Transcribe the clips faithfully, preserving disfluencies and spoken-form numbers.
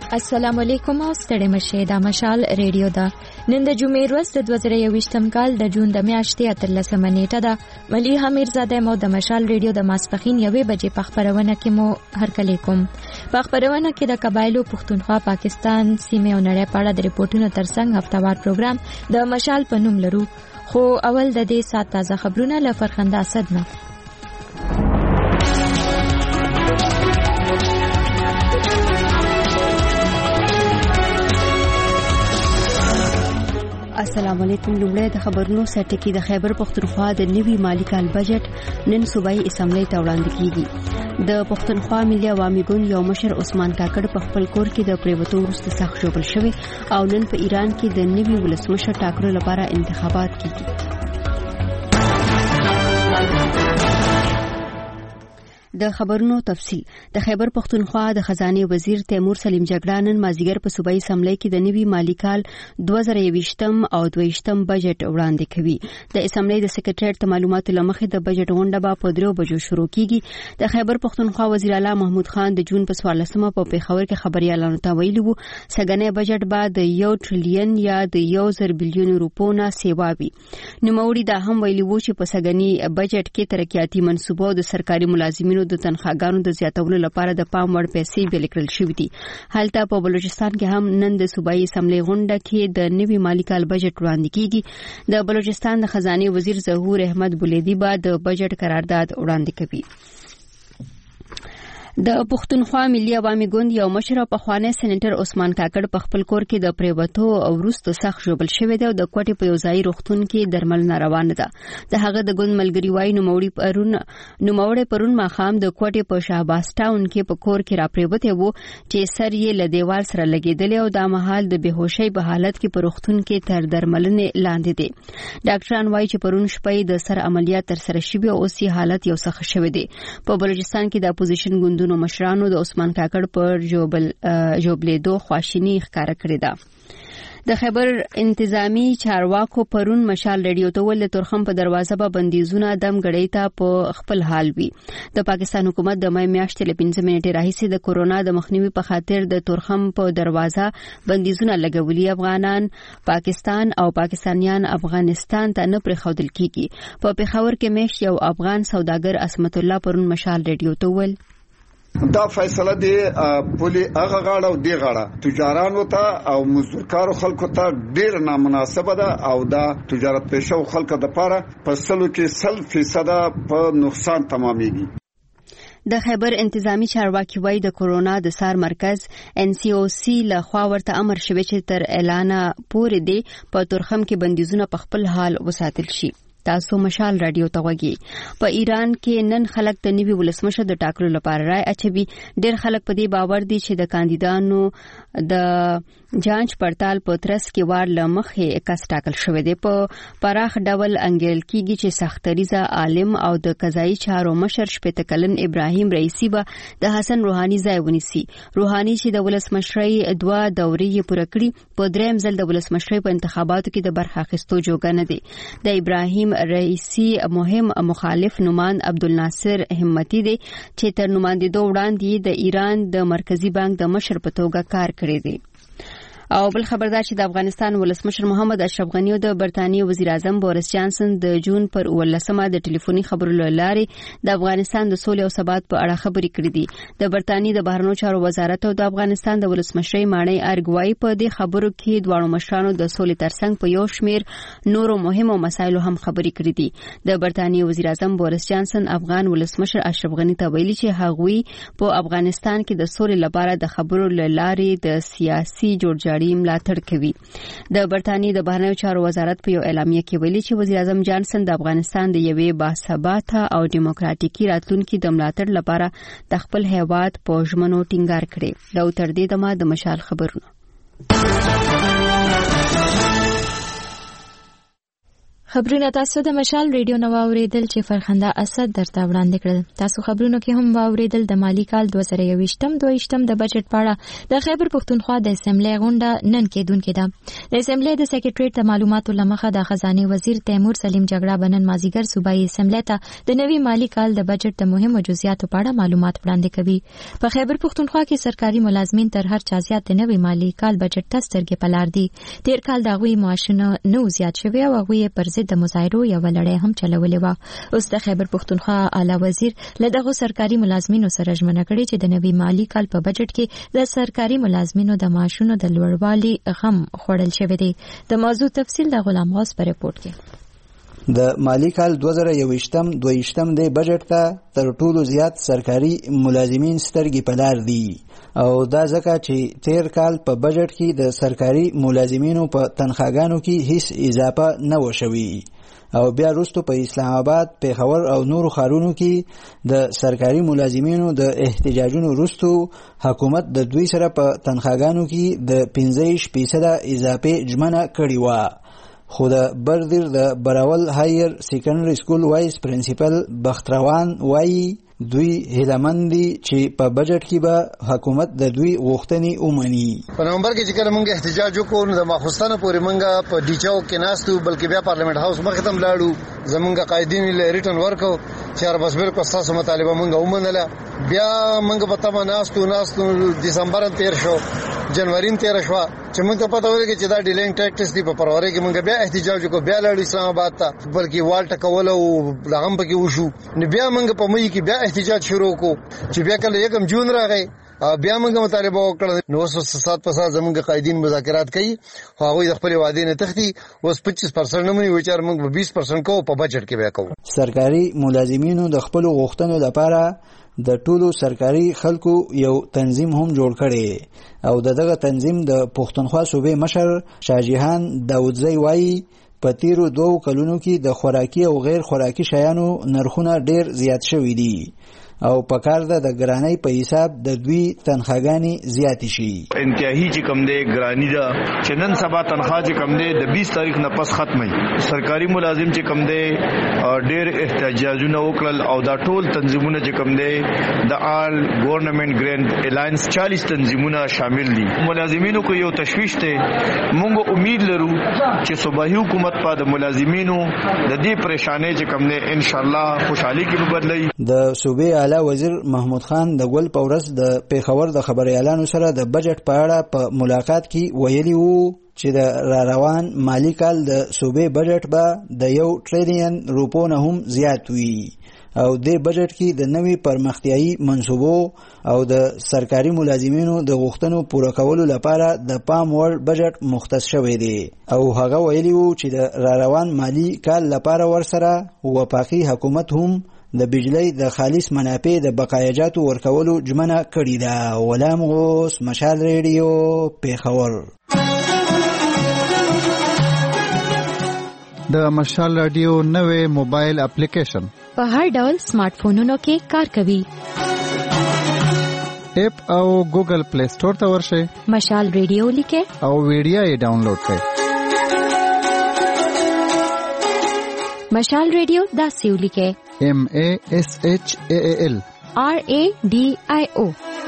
السلام علیکم او ستړي مشه د مشال ریډیو دا نن د جمعې ورځ د دوه زره یوویشتم کال د جون د میاشتې اتلسمه نیټه ده. مليحه میرزاده مو د مشال ریډیو د ماسپخین یوې بجې په خبرونه کې مو هرکلی کوم. په خبرونه کې د قبایلو پښتونخوا پاکستان سیمه او نړۍ په اړه د ریپورتونو ترڅنګ هفتوار پروګرام د مشال په نوم لرو. خو اول د دې سات تازه خبرونه له فرخنده اسد نه. السلام علیکم. لومړی د خبرونو سرټکی د خیبر پښتونخوا د نوي مالی کال بجټ نن صوبایي اسمبلی ته وړاندې کیږي. د پښتونخوا ملي عوامي ګوند یو مشر عثمان کاکړ په خپل کور کې د پریوتو وروسته سخت ژوبل شوی او نن په ایران کې د نوي ولسمشر ټاکلو لپاره انتخابات کیږي. د خبرونو تفصیل. د خیبر پښتونخوا د خزانه وزیر تیمور سلیم جګړه نن مازیګر په صوبایي اسمبلی کې د نوي مالی کال دوه زره یوویشتم او دوه ویشتم بجټ وړاندې کوي. د اسمبلی د سکریټریټ معلوماتو لمخې د بجټ غونډه به په درو بجو شروع کیږي. د خیبر پښتونخوا وزیر اعلی محمود خان د جون په څوارلسمه په پیښور کې خبريالانو ته ویلي وو سګنې بجټ به د یو ټریلیون یا د یو زر بلیون روپو نه سیوا وي. نوموړي دا هم ویلي وو چې په سګنې بجټ کې ترقیاتي منصوبو د سرکاري ملازمینو د تنخواګانو د زیاتولو لپاره د پام وړ پیسې بیل کړل شوې دي. هلته په بلوچستان کې هم نن د صوبایي اسمبلی غونډه کې د نوي مالی کال بجټ وړاندې کیږي. د بلوچستان د خزانه وزیر ظهور احمد بولیدی به د بجټ قرارداد وړاندې کوي. د پښتونخوا ملي عوامي ګوند یو مشر او پخوانی سېنیټر عثمان کاکړ په خپل کور کې د پریوتو او وروسته سخت ژوبل شوی دی او د کوټې په یو ځای روغتون کې درملنه روانه ده. د هغه د ګوند ملګری وای نوموړي پرون نوموړي پرون ماخام د کوټې په شهباز ټاون کې په کور کې را پریوته وو چې سر یې له دیوال سره لګیدلی او د مهال د بهوشۍ په حالت کې په روغتون کې تر درملنې لاندې دي. ډاکټران وایي چې پرون شپې د سر عملیات تر سره شوی او اوس یې حالت یو څه شوی دی. په بلوچستان کې د اپوزیشن ګوندونو نو مشرانو د عثمان کاکړ پر جوبل جوبلیدو خواشینی ښکارا کړې ده. د خیبر انتظامی چارواکو پرون مشال ریډیو ته ول ترخم په دروازه به بندیزونه دم غړی ته په خپل حال وي. د پاکستان حکومت د مې میاشتې له پنځه منټې راهیسې د کورونا د مخنیوي په خاطر د ترخم په دروازه بندیزونه لګولي. افغانان پاکستان او پاکستانیان افغانستان ته نه پرېښودل کیږي. په پیښور کې مېش یو افغان سوداګر اسمت الله پرون مشال ریډیو ته ول دا فیصله دی پولی هغه غاړه او دی غاړه تجارانو ته او مزدورکارو خلکو ته ډیر نامناسبه ده او دا تجارت پیشه خلکو د پاره په سلو کې سل فیصد په نقصان تمامېږي. د خیبر انتظامی چارواکي وای د کورونا د سار مرکز ان سی او سی له خوا ورته امر شوی چې تر اعلان پورې دی په ترخم کې بندیزونه په خپل حال وساتل شي. تاسو مشال رادیو ته وګورئ. په ایران کې نن خلک د نوي ولسمشر د ټاکلو لپاره رائے اچوي. ډېر خلک په دې باور دي چې د کاندیدانو د جانچ پړتال په ترڅ کې وار لمخې کس ټاکل شوی دی. په پراخ ډول انګیرل کیږي چې سختریزه عالم او د قضایي چارو مشر شپږ کلن ابراهیم رئیسی به د حسن روحاني ځای ونیسي. روحاني چې د ولسمشرۍ دوه دورې پوره کړې په دریم ځل د ولسمشرۍ په انتخاباتو کې د برخه اخیستو جوګه نه دی. د ابراهیم رئیسی مهم مخالف نومان عبدالناصر همتی دی چې تر نمائندېدو وړاندې د ایران د مرکزی بانک د مشر په توګه کار کړی دی. او بل خبردار چې د افغانستان ولسمشر محمد اشرف غنی او د برتانیې وزیر اعظم بوریس جانسن د جون پر اولسمه د ټلیفوني خبرو لارې د افغانستان د سولې او ثبات په اړه خبرې کړې دي. د برتانیې د بهرنیو چارو وزارت او د افغانستان د ولسمشرۍ ماڼۍ ارګوای په دې خبرو کې دواړو مشرانو د سولې ترڅنګ په یو شمېر نورو مهمو مسایلو هم خبرې کړې دي. د برتانیې وزیر اعظم بوریس جانسن افغان ولسمشر اشرف غنی ته ویلي چې هغوی په افغانستان کې د سولې لپاره د خبرو لارې د سیاسي جوړجاړي ملاتړ کوي. د برتانیې د بهرنیو چارو وزارت په یو اعلامیه کې ویلي چې وزیر اعظم جانسن د افغانستان د یوې باثباته او دیموکراتیکي راتلونکي د ملاتړ لپاره د خپل هیواد په ژمنو ټینګار کړی. دا تر دې دمه د مشال خبرونه. خبرونه تاسو د مشال ریډیو نو اوریدل چې فرخنده اسد درته وړاندې کړل. تاسو خبرونه کې هم اوریدل د مالی کال دوه زره یوویشتم دویشتم د بجټ په اړه د خیبر پښتونخوا د اسمبلی غونډه نن کېدونکې ده. د اسمبلی د سیکریټریټ د معلوماتو لمخه د خزانه وزیر تیمور سلیم جګړه بنن مازیګر صوبایي اسمبلی ته د نوي مالی کال د بجټ د مهمو جزئیاتو په اړه معلومات وړاندې کوي. په خیبر پښتونخوا کې سرکاري ملازمین تر هر چا زیات د نوي مالی کال بجټ ته سترګې په لار دي. تیر کال د غوي معاشونه نو زیات شوی او غوي پر د مظاهرو یو لړۍ هم چلولې و. اوس د خیبر پښتونخوا اعلی وزیر له دغه سرکاري ملازمینو سره ژمنه کړې چې د نوي مالی کال په بجټ کې د سرکاري ملازمینو د معاشونو د لوړوالي غم خوړل شوی دی. د موضوع تفصیل د غلام غوث په رپورت کې. د مالی کال دوه زره یوویشتم دویشتم د بجټ ته تر ټولو زیات سرکاري ملازمین سترګې په لار دي او دا ځکه چې تیر کال په بجټ کې د سرکاري ملازمینو په تنخواګانو کې هیڅ اضافه نه و شوی او بیا وروسته په اسلام آباد، پیښور او نورو ښارونو کې د سرکاري ملازمینو د احتجاجونو وروسته حکومت د دوی سره په تنخواګانو کې د پنځه فیصده اضافه ژمنه کړې وه. خو د بردر د براول هایر سیکنډري سکول وایس پرنسپل بختروان وایي دوی هیلمندي چې په بجټ کې به حکومت د دوی غوښتنې ومني. په نومبر کې چې کله موږ احتجاج وکړو نو د ماخوستانه پورې موږ په ډیچاو کې ناستو، بلکې بیا پارلیمنت هاوس مخې ته لاړو. زمونږ قائدین له ریټن ورکو چې بس بالکل تاسو مطالبه موږ ومنله. بیا موږ په تمه ناستو ناستو دسمبر تیر شو، جنوري تیر شو چې موږ ته پته ولګي چې دا ډیلینګ ټیکټس دی. په فروری کې موږ بیا احتجاج وکړو، بیا لاړو اسلام آباد ته، بلکې والټه کول او لغم پکې وشو. نو بیا موږ په مې کې بیا احتجاج شروع کو چې بیا کله یکم جون راغی بیا موږ مطالبه وکړه. نو اوس سات په سات زموږ قائدین مذاکرات کوي، خو هغوی د خپل وعدې نه تختی. اوس پچیس پرسنټ نه مني، وچار موږ به بیس پرسنټ کوو په بجټ کې بیا کوو. سرکاري ملازمینو د خپل غوښتنو لپاره د ټولو سرکاري خلکو یو تنظیم هم جوړ کړي او دغه تنظیم د پښتونخوا صوبې مشر شاهجهان داودزی وایي په تیرو دوو کلونو کې د خوراکي او غیر خوراکي شیانو نرخونه ډیر زیات شوي دي او په کار ده د ګرانۍ په حساب د دوی تنخواګانې زیاتې شي. انتهایی چې کم دی ګرانی ده چې نن سبا تنخواه چې کم دی د بیس تاریخ نه پس ختمي. سرکاري ملازم چې کم دی ډیر احتجاجونه وکړل او دا ټول تنظیمونه چې کم دی د آل ګورنمنت ګرانټ الاینس چالیس تنظیمونه شامل دي. ملازمینو کو یو تشویش ته مونږ امید لرو چې صوبایي حکومت په د ملازمینو د دې پریشانې چې کم دی ان شاء الله خوشحالي کې بدلوي. د صوبې اعلی وزیر محمود خان د ګل پورس د پیښور د خبريالانو سره د بجټ په اړه په ملاقات کې ویلي وو چې د را روان مالی کال د صوبې بجټ به د یو ټریلیون روپو نه هم زیات وي او د بجټ کې د نوي پرمختیايي منصوبو او د سرکاري ملازمینو د غوښتنو پوره کولو لپاره د پام وړ بجټ مختص شوی دی او هغه ویلي وو چې د را روان مالی کال لپاره ورسره وفاقي حکومت هم د بجلی د خالص منافع د بقایجاتو ورکولو ژمنه کړې ده. غلام غوث، مشال ریډیو، پیښور. د مشال رادیو نوې موبایل اپلیکیشن په هر ډول سمارټ فونونو کې کار کوي. اپ او ګوګل پلی سٹور ته ورشئ، مشال ریډیو لیکئ او ویډیو یې ډاونلوډ کړئ. مشال ریډیو داسې ولیکئ: M A S H A A L R A D I O.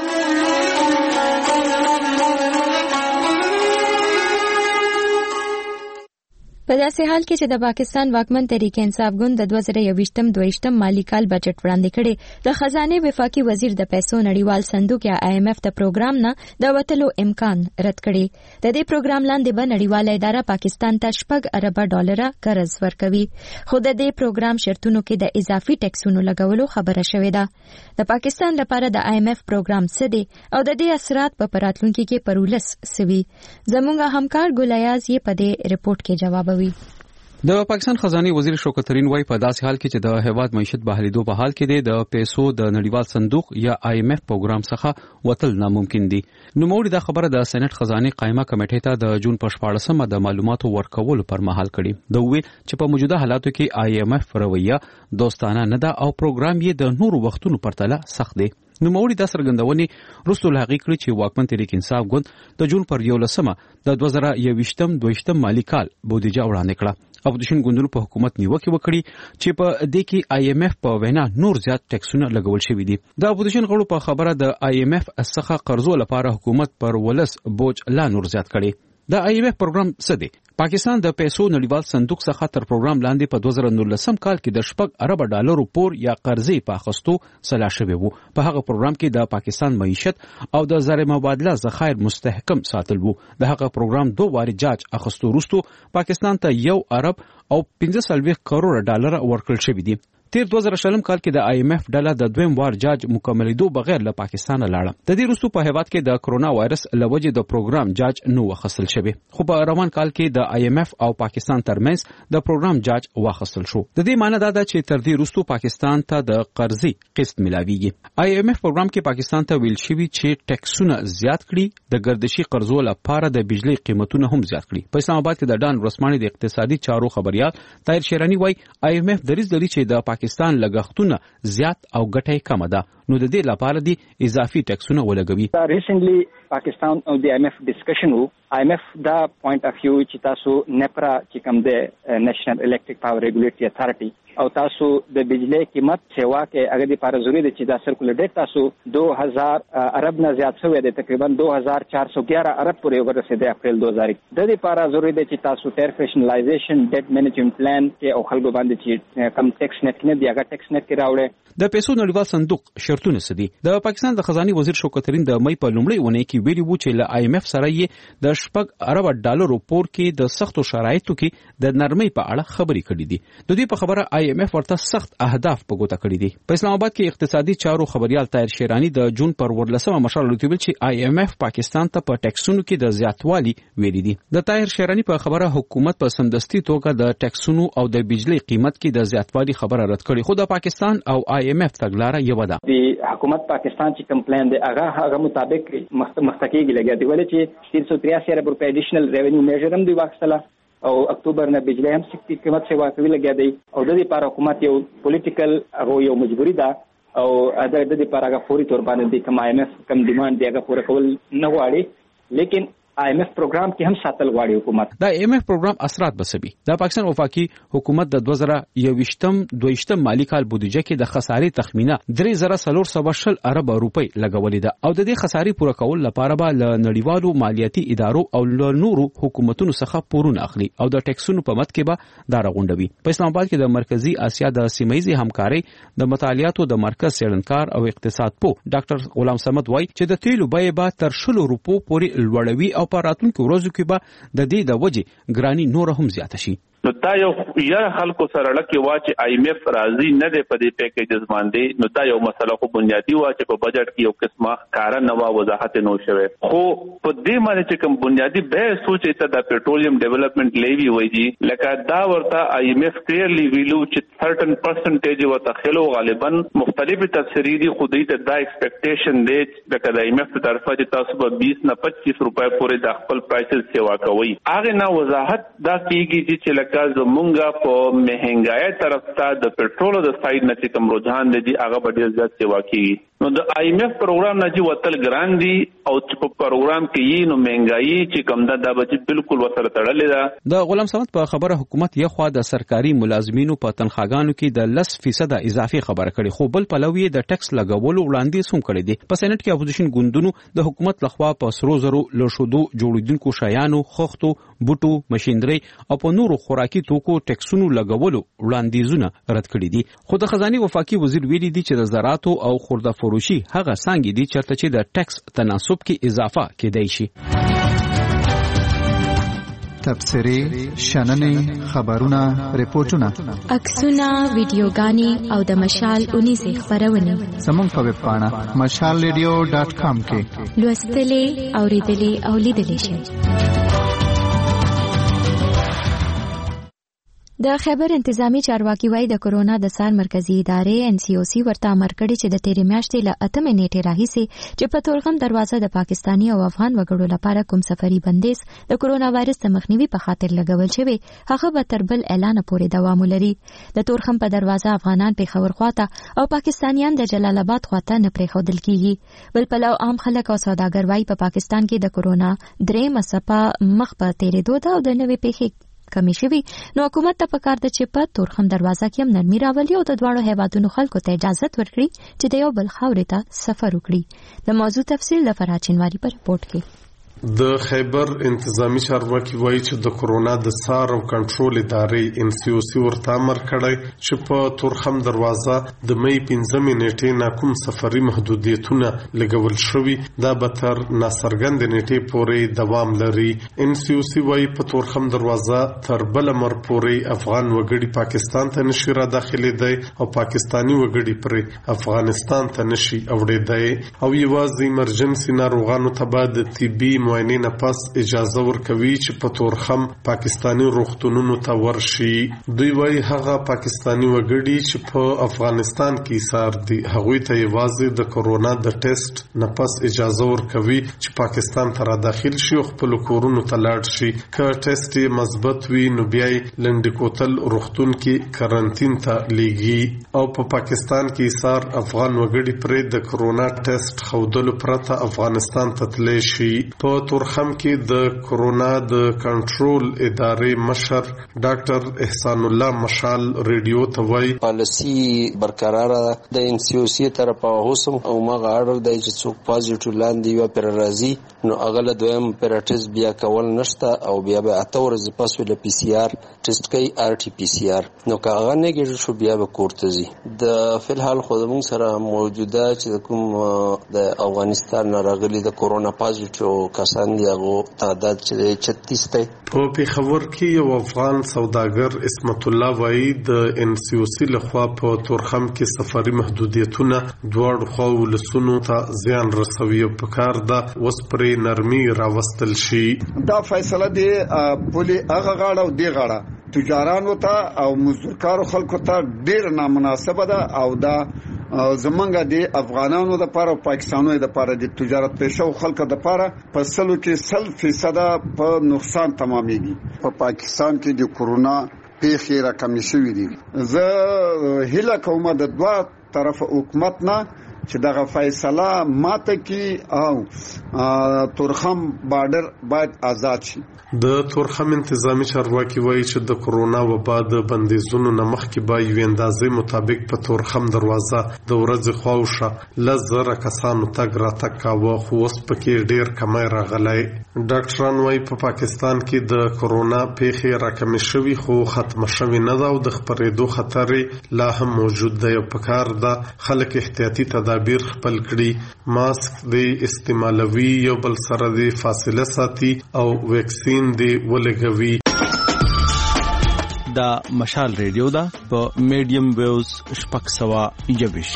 په داسې حال کې چې د پاکستان واکمن تحریک انصاف ګوند د دوه زره یوویشتم دویشتم مالی کال بجټ وړاندې کړي، د خزانه وفاقي وزیر د پیسو نړیوال صندوق یا آی ایم ایف د پروګرام نه د وټلو امکان رد کړي. د دې پروګرام لاندې به نړیواله اداره پاکستان ته شپږ اربه ډالر قرض ورکوي، خو د دې پروګرام شرطونو کې د اضافي ټیکسونو لګولو خبره شوې ده. د پاکستان لپاره د آی ایم ایف پروګرام څه دی او د دې اثرات په پراتلونکو کې پرولس سوي، زموږ همکار ګولیاز یې په دې رپورت کې جواب د پاکستان خزانه وزیر شوکت ترین وای په داسې حال کې چې د هیواد معیشت بحالیدو په حال کې دی، د پیسو د نړیوال صندوق یا آی ایم ایف پروګرام څخه وتل ناممکن دي. نو موږ د خبره د سېنات خزانه قائمه کمیټې ته د جون په شپاړسمه د معلوماتو ورکولو پر مهال کړي. د وی چې په موجوده حالاتو کې آی ایم ایف رویه دوستانه نه ده او پروګرام یې د نورو وختونو پرتله سخت دی. نوموړي دا څرګندونې وروسته له هغې کړې چې واکمن تحریک انصاف ګوند د جون پر یولسمه د دوه زره یوویشتم دویشتم مالي کال بودیجه وړاندې کړه. اپوزیشن ګوندونو په حکومت نیوکه وکړي چې په دې کې آی ایم ایف په وینا نور زیات ټیکسونه لګول شوي دي. د اپوزیشن غړو په خبره د آی ایم ایف څخه قرضو لپاره حکومت پر ولس بوج لا نور زیات کړي. د آی ایم ایف پروګرام څه دی؟ پاکستان د پیسو نړیوال صندوق څخه تر پروګرام لاندې په دوه زره نولسم کال کې د شپږ ارب ډالرو پور یا قرضې په اخیستو سلا شوی وو. په هغه پروګرام کې د پاکستان معیشت او د زر مبادله ذخایر مستحکم ساتل وو. د هغه پروګرام دوه واري جاج اخیستو وروسته پاکستان ته یو ارب او پنځه څلوېښت کروڑه ډالر ورکړل شوي دي. تیر دوه زره شلم کال کې د آی ایم ایف ډله د دویم وار جاج مکملېدو بغیر له پاکستان لاړه. د دې وروسته په هیواد کې د کرونا وایرس له وجې د پروګرام جاج نو واخیستل شوی، خو په روان کال کې د آی ایم ایف او پاکستان ترمنځ د پروګرام جاج واخیستل شو. د دې معنی دا ده چې تر دې وروسته پاکستان ته د قرضې قسط ملاويږي. آی ایم ایف پروګرام کې پاکستان ته ویل شوی چې ټیکسونه زیات کړي، د ګردشي قرضو لپاره د بجلی قیمتونه هم زیات کړي. په اسلام آباد کې د ډان ورسماني د اقتصادي چارو خبريال طاهر شیرانی وایي آی ایم ایف دریځ لري چې د پاکستان لګښت زیات او ګټه کم ده، نو د دې لپاره دي اضافي ټیکسونه ولګوي. ریسنټلی پاکستان او د آی ایم ایف ډسکشن وو. آی ایم ایف دا پوینټ اف ویو چې تاسو نپرا چې کوم د نېشنل الیکټریک پاور ریګولیټری اتھارټي او تاسو د بجلی قیمت سیوا کې هغه لپاره ضروري دی چې دا سرکولر ډیټ تاسو دو هزار ارب نه زیات شوی دی، تقریبا دو هزار چار سو گیارہ ارب پورې ورسېدی اپریل دو هزار. د دې لپاره ضروري دی چې تاسو ټیر فیشنلایزیشن ډیټ مینجمنت پلان کې او خلکو باندې چې کم ټیکس نت نه دی هغه ټیکس نت کې راوړي. د پیسو نړیوال صندوق شرطونه سدي. د پاکستان د خزاني وزیر شوکت ترين د مې په لومړۍ ونې کې ویلي وو چې له آی ایم ایف سره یې د شپږ ارب ډالرو پور کې د سختو شرایطو کې د نرمۍ په اړه خبرې کړې دي. د دې په خبره آی ایم ایف ورته سخت اهداف په ګوته کړی دي. په اسلام آباد کې اقتصادي چارو خبريال طاهر شیرانی د جون پر ورلسمه مشال لوتیبل چې آی ایم ایف پاکستان ته په ټیکسونو کې د زیاتوالي ویلي دي. د طاهر شیرانی په خبره حکومت په سمدستي توګه د ټیکسونو او د بجلی قیمت کې د زیاتوالي خبره رد کړې، خو د پاکستان او آی ایم ایف تګلاره یو ده. د حکومت پاکستان چې کمپلین دی هغه هغه مطابق مختکیږي لګیا دی، ولې چې تین سو تریاسی ارب روپے ایډیشنل ریونیو میجر هم دی واخیستله او اکتوبر نه بجلی هم سکتی قیمت سیوا کوي لګیا دی او د دې لپاره حکومت یو پولیټیکل هغه یو مجبوری ده او د دې لپاره هغه فوري تور باندې د کم آی ایم ایف کم ډیماند دی هغه پوره کول نه غواړي، لیکن آی ایم ایف پروګرام کې هم ساتل غواړي حکومت. دا آی ایم ایف پروګرام اثرات بسبي. د پاکستان وفاقي حکومت د دوه زره یوویشتم دویشتم مالی کال بودیجه کې د خسارې تخمینه درې زره څلور سوه شل ارب روپۍ لګولې ده او د دې خسارې پوره کول لپاره به له نړیوالو مالیاتي ادارو او له نورو حکومتونو څخه پورونه اخلي او د ټیکسونو په مد کې به دا راغونډوي. په اسلام آباد کې د مرکزی اسیا د سیمایي همکاري د مطالعاتو د مرکز څېړنکار او اقتصاد پوه ډاکټر غلام صمد وایي چې د تیلو بیه به تر شلو روپو پورې لوړوي او په راتلونکو ورځو کې به د دې د وجې ګرانی نور هم زیاته شي. نو دا یو یاره خلکو سره لکه وا چې آی ایم ایف راضي نه دی په دې پیکیجز باندې، نو دا یو مسله خو بنیادی وا چې په بجټ کې یو قسمه کار نه وا وضاحت نه شوه، خو په دې باندې چې کوم بنیادی به سوچي ته د پېټرولیم ډیولپمنٹ لیوی وایي لکه دا ورته آی ایم ایف کلیرلی ویلو چې سرټن پرسنټیج ورته خلو غالبا مختلفه تفسیری دي، خو دې ته دا ایکسپیکټیشن دی لکه د آی ایم ایف په طرفه چې تاسو به بیس نه پچیس روپے پورې د خپل پرایسز سیوا کوي. هغه نه وضاحت دا کیږي چې لکه زمونږه په مهنګای طرف ته د پېټرولو د سایډ نه چې کوم رجحان دی هغه به ډېر زیات سیوا کیږي. نو د آی ایم ایف پروګرام نه چې وتل ګران دي او چې په پروګرام کې یې نو مهنګای چې کوم ده دا به بالکل وسره تړلې ده. د غلام صمد په خبره حکومت یو خوا د سرکاري ملازمینو په تنخواګانو کې د لس فیصد اضافي خبره کړي، خو بل پلوی د ټیکس لګولو وړاندیز هم کړی دی. په سېنات کې اپوزیشن ګوندونو د حکومت لخوا په سرو زرو لوشودو جوړیدونکو شیانو، خښتو، بوټو، ماشينري او په نورو خوراکي توکو ټیکسونو لګولو وړاندیزونه رد کړي دي. خو د خزاني وفاقي وزیر ویلي دي چې د زراعتو او خورده فروشي هغه څنګه دي چرته چې د ټیکس تناسب کې اضافه کېدای شي. تبصري شننې خبرونه ریپورتونه عکسونه ویډیوګانې او د مشال اونیزه خبرونه زموږ په ویب پاڼه مشال ریډیو ډاټ کام کې لوستلې اوریدلې او لیدلې شئ. د خیبر انتظامی چارواکي وایي د کرونا د سار مرکزی ادارې ان سی او سی ورته امر کړی چې د تیرې میاشتې له اتمې نیټې راهیسې چې په تورغم دروازه د پاکستانی او افغان وګړو لپاره کوم سفري بندیز د کرونا وایرس د مخنیوي په خاطر لګول شوی هغه به تر بل اعلان پورې دوام ولري. د تورخم په دروازه افغانان په خبر خواته او پاکستانیان د جلال آباد خواته نه پرېښودل کیږي. بل پلو عام خلک او سوداګر وایي په پاکستان کې د کرونا درېیمه څپه مخ په تیرېدو ده او د نوې پیښې کمی شوی نو حکومت ته پکار ده چې په تورخم دروازه کې هم نرمي راولي او د دواړو هیوادونو خلکو ته اجازه ورکړي چې د یو بل خاورې ته سفر وکړي. د موضوع تفصیل د فرات چنواری په رپورت کې. د خیبر انتظامی چارواکي وایي چې د کرونا د سار او کنټرول ادارې ان سی او سی ورته امر کړی چې په تورخم دروازه د مې پنځمې نیټې نه کوم سفري محدودیتونه لګول شوي دا به تر ناڅرګندې نیټې پورې دوام لري. ان سی او سی وایي په تورخم دروازه تر بل مر پورې افغان وګړي پاکستان ته نشي را داخلېدای او پاکستانی وګړي پرې افغانستان ته نشي اوړېدای او یوازې ایمرجنسي ناروغانو ته به د طبي معاینې نه پس اجازه ورکوي چې په تورخم پاکستانی روغتونونو ته ورشي. دوی وایي هغه پاکستانی وګړي چې په افغانستان کې ایثار دي هغوی ته یوازې د کرونا د ټیسټ نه پس اجازه ورکوي چې پاکستان ته را داخل شي او خپل کورونو ته لاړ شي. که ټیسټ یې مثبت وي نو بیا یې لنډ کوتل روغتون کې کرنټین ته لیږي او په پاکستان کې ایثار افغان وګړي پرې د کرونا ټیسټ ښودلو پرته افغانستان ته تللی شي. په تورخم کې د کرونا د کنټرول ادارې مشر ډاکټر احسان الله مشال ریډیو ته وایي پالیسی برقرار ده د ان سی او سی طرفه اوسم او مغه اړه د چې څوک پازیټیو لاندې یو پر راځي نو هغه له دویم پرټیس بیا کول نشته او بیا به اته ورځې پس ول پی سی آر ټیسټ کوي آر ټي پی سی آر نو که هغه نګیټیو شو بیا به کورته ځي. د فلحال خو زموږ سره موجوده چې کوم د افغانستان راغلي د کرونا پازیټیو کسان دی هغه تعداد چې چھتیس دی. په پیښور کې یو افغان سوداګر اسمت الله وایي د ان سی او سی لخوا په تورخم کې سفري محدودیتونه دواړو خواو لسونو ته زیان رسوي او پکار ده اوس پرې نرمي راوستل شي. دا فیصله دی پولی هغه غاړه او دی غاړه تجارانو ته او مزدورکارو خلکو ته ډیر نامناسبه ده او دا زمونږ د افغانانو د لپاره او پاکستانونو د لپاره د تجارت پیشه او خلکو د لپاره په سلو کې سل فیصد په نقصان تمامېږي. په پاکستان کې د کرونا پیښې راکمې شوې دي. زه هیله کوم د دوه طرف حکومت نه چې دغه فیصله ماته کی او تورخم بارډر باید آزاد شي. د تورخم انتظامی چارواکي وایي چې د کرونا وبا د بندیزونو نه مخکې به یوې اندازې مطابق په تورخم دروازه د ورځې خواوشه لس زره کسانو تګ راتګ کاوه خو اوس پکې ډیر کمی راغلی. ډاکټران وایي په پاکستان کې د کرونا پیښې راکمې شوي خو ختمه شوې نه ده او د خپرېدو خطر لا هم موجود دی او پکار ده خلک احتیاطي تدابیر خپل کړي ماسک دی استعمالوي یو بل سره دی فاصله ساتي او ویکسین دی ولګوي. دا مشال ریډیو دا په میډیم ویوز شپږ سوه یوویش.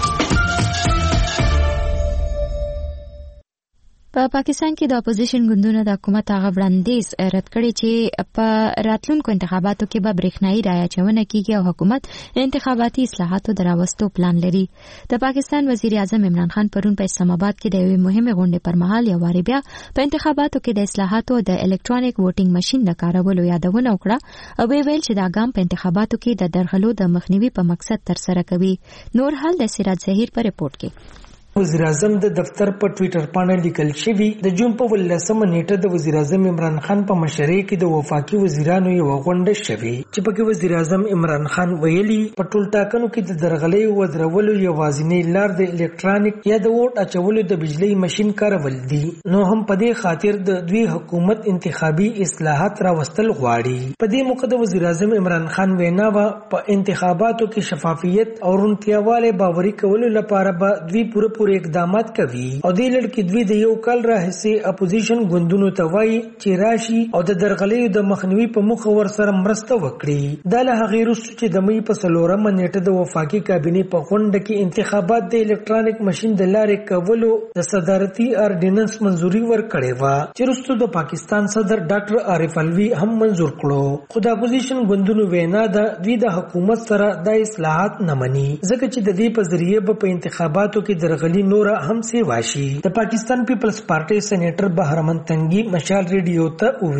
په پاکستان کې د اپوزیشن ګوندونو د حکومت هغه وړاندیز رد کړی چې په راتلونکو انتخاباتو کې به برېښنايي رایه اچونه کیږي او حکومت انتخاباتي اصلاحاتو دراوستو پلان لري. د پاکستان وزیر اعظم عمران خان پرون په اسلام آباد کې د یوې مهمې غونډې پر مهال یو واری بیا په انتخاباتو کې د اصلاحاتو د الکترونیک ووټینګ ماشين د کارولو یادونه وکړه او ویل چې دا ګام په انتخاباتو کې د درغلو د مخنیوي په مقصد ترسره کوي. نور حال د سراج ظهیر په رپورت کې. وزیر اعظم د دفتر په ټوئیټر باندې لیکل شوی د جون په ولسمه نیټه د وزیر اعظم عمران خان په مشرۍ کې د وفاقي وزیرانو یو غونډه شوه چې پکې وزیر اعظم عمران خان ویلي په ټول ټاکنو کې د درغلۍ او درولو یوازینی لار د الکترونیک یا د ووټ اچولو د بجلی ماشين کارول دي نو هم په دې خاطر د دوی حکومت انتخابي اصلاحات راوستل غواړي. په دې موقع د وزیر اعظم عمران خان وینا په انتخاباتو کې شفافیت او رونتیاواله باوري کولو لپاره به دوی پوره پورې اقدامات کوي او د لړ کې دوی د یو کال راهیسې اپوزیشن ګوندونو ته وایي چې راشي او د درغلیو د مخنیوي په موخه ورسره مرسته وکړي. دا له هغې وروسته چې د مې په څلورمه نیټه د وفاقي کابینې په غونډه کې انتخابات د الکترونیک ماشین د لارې کولو د صدارتي اردیننس منځوري ورکړې وه چې وروسته د پاکستان صدر ډاکټر عارف الوي هم منظور کړو. خو د اپوزیشن ګوندونو وینا ده دوی د حکومت سره د اصلاحات نه مني ځکه چې د دې په ذریعه به په انتخاباتو کې درغلي نوره هم سیوا شي. د پاکستان پیپلز پارټي سېنیټر بهرمن تنګي مشال ریډیو ته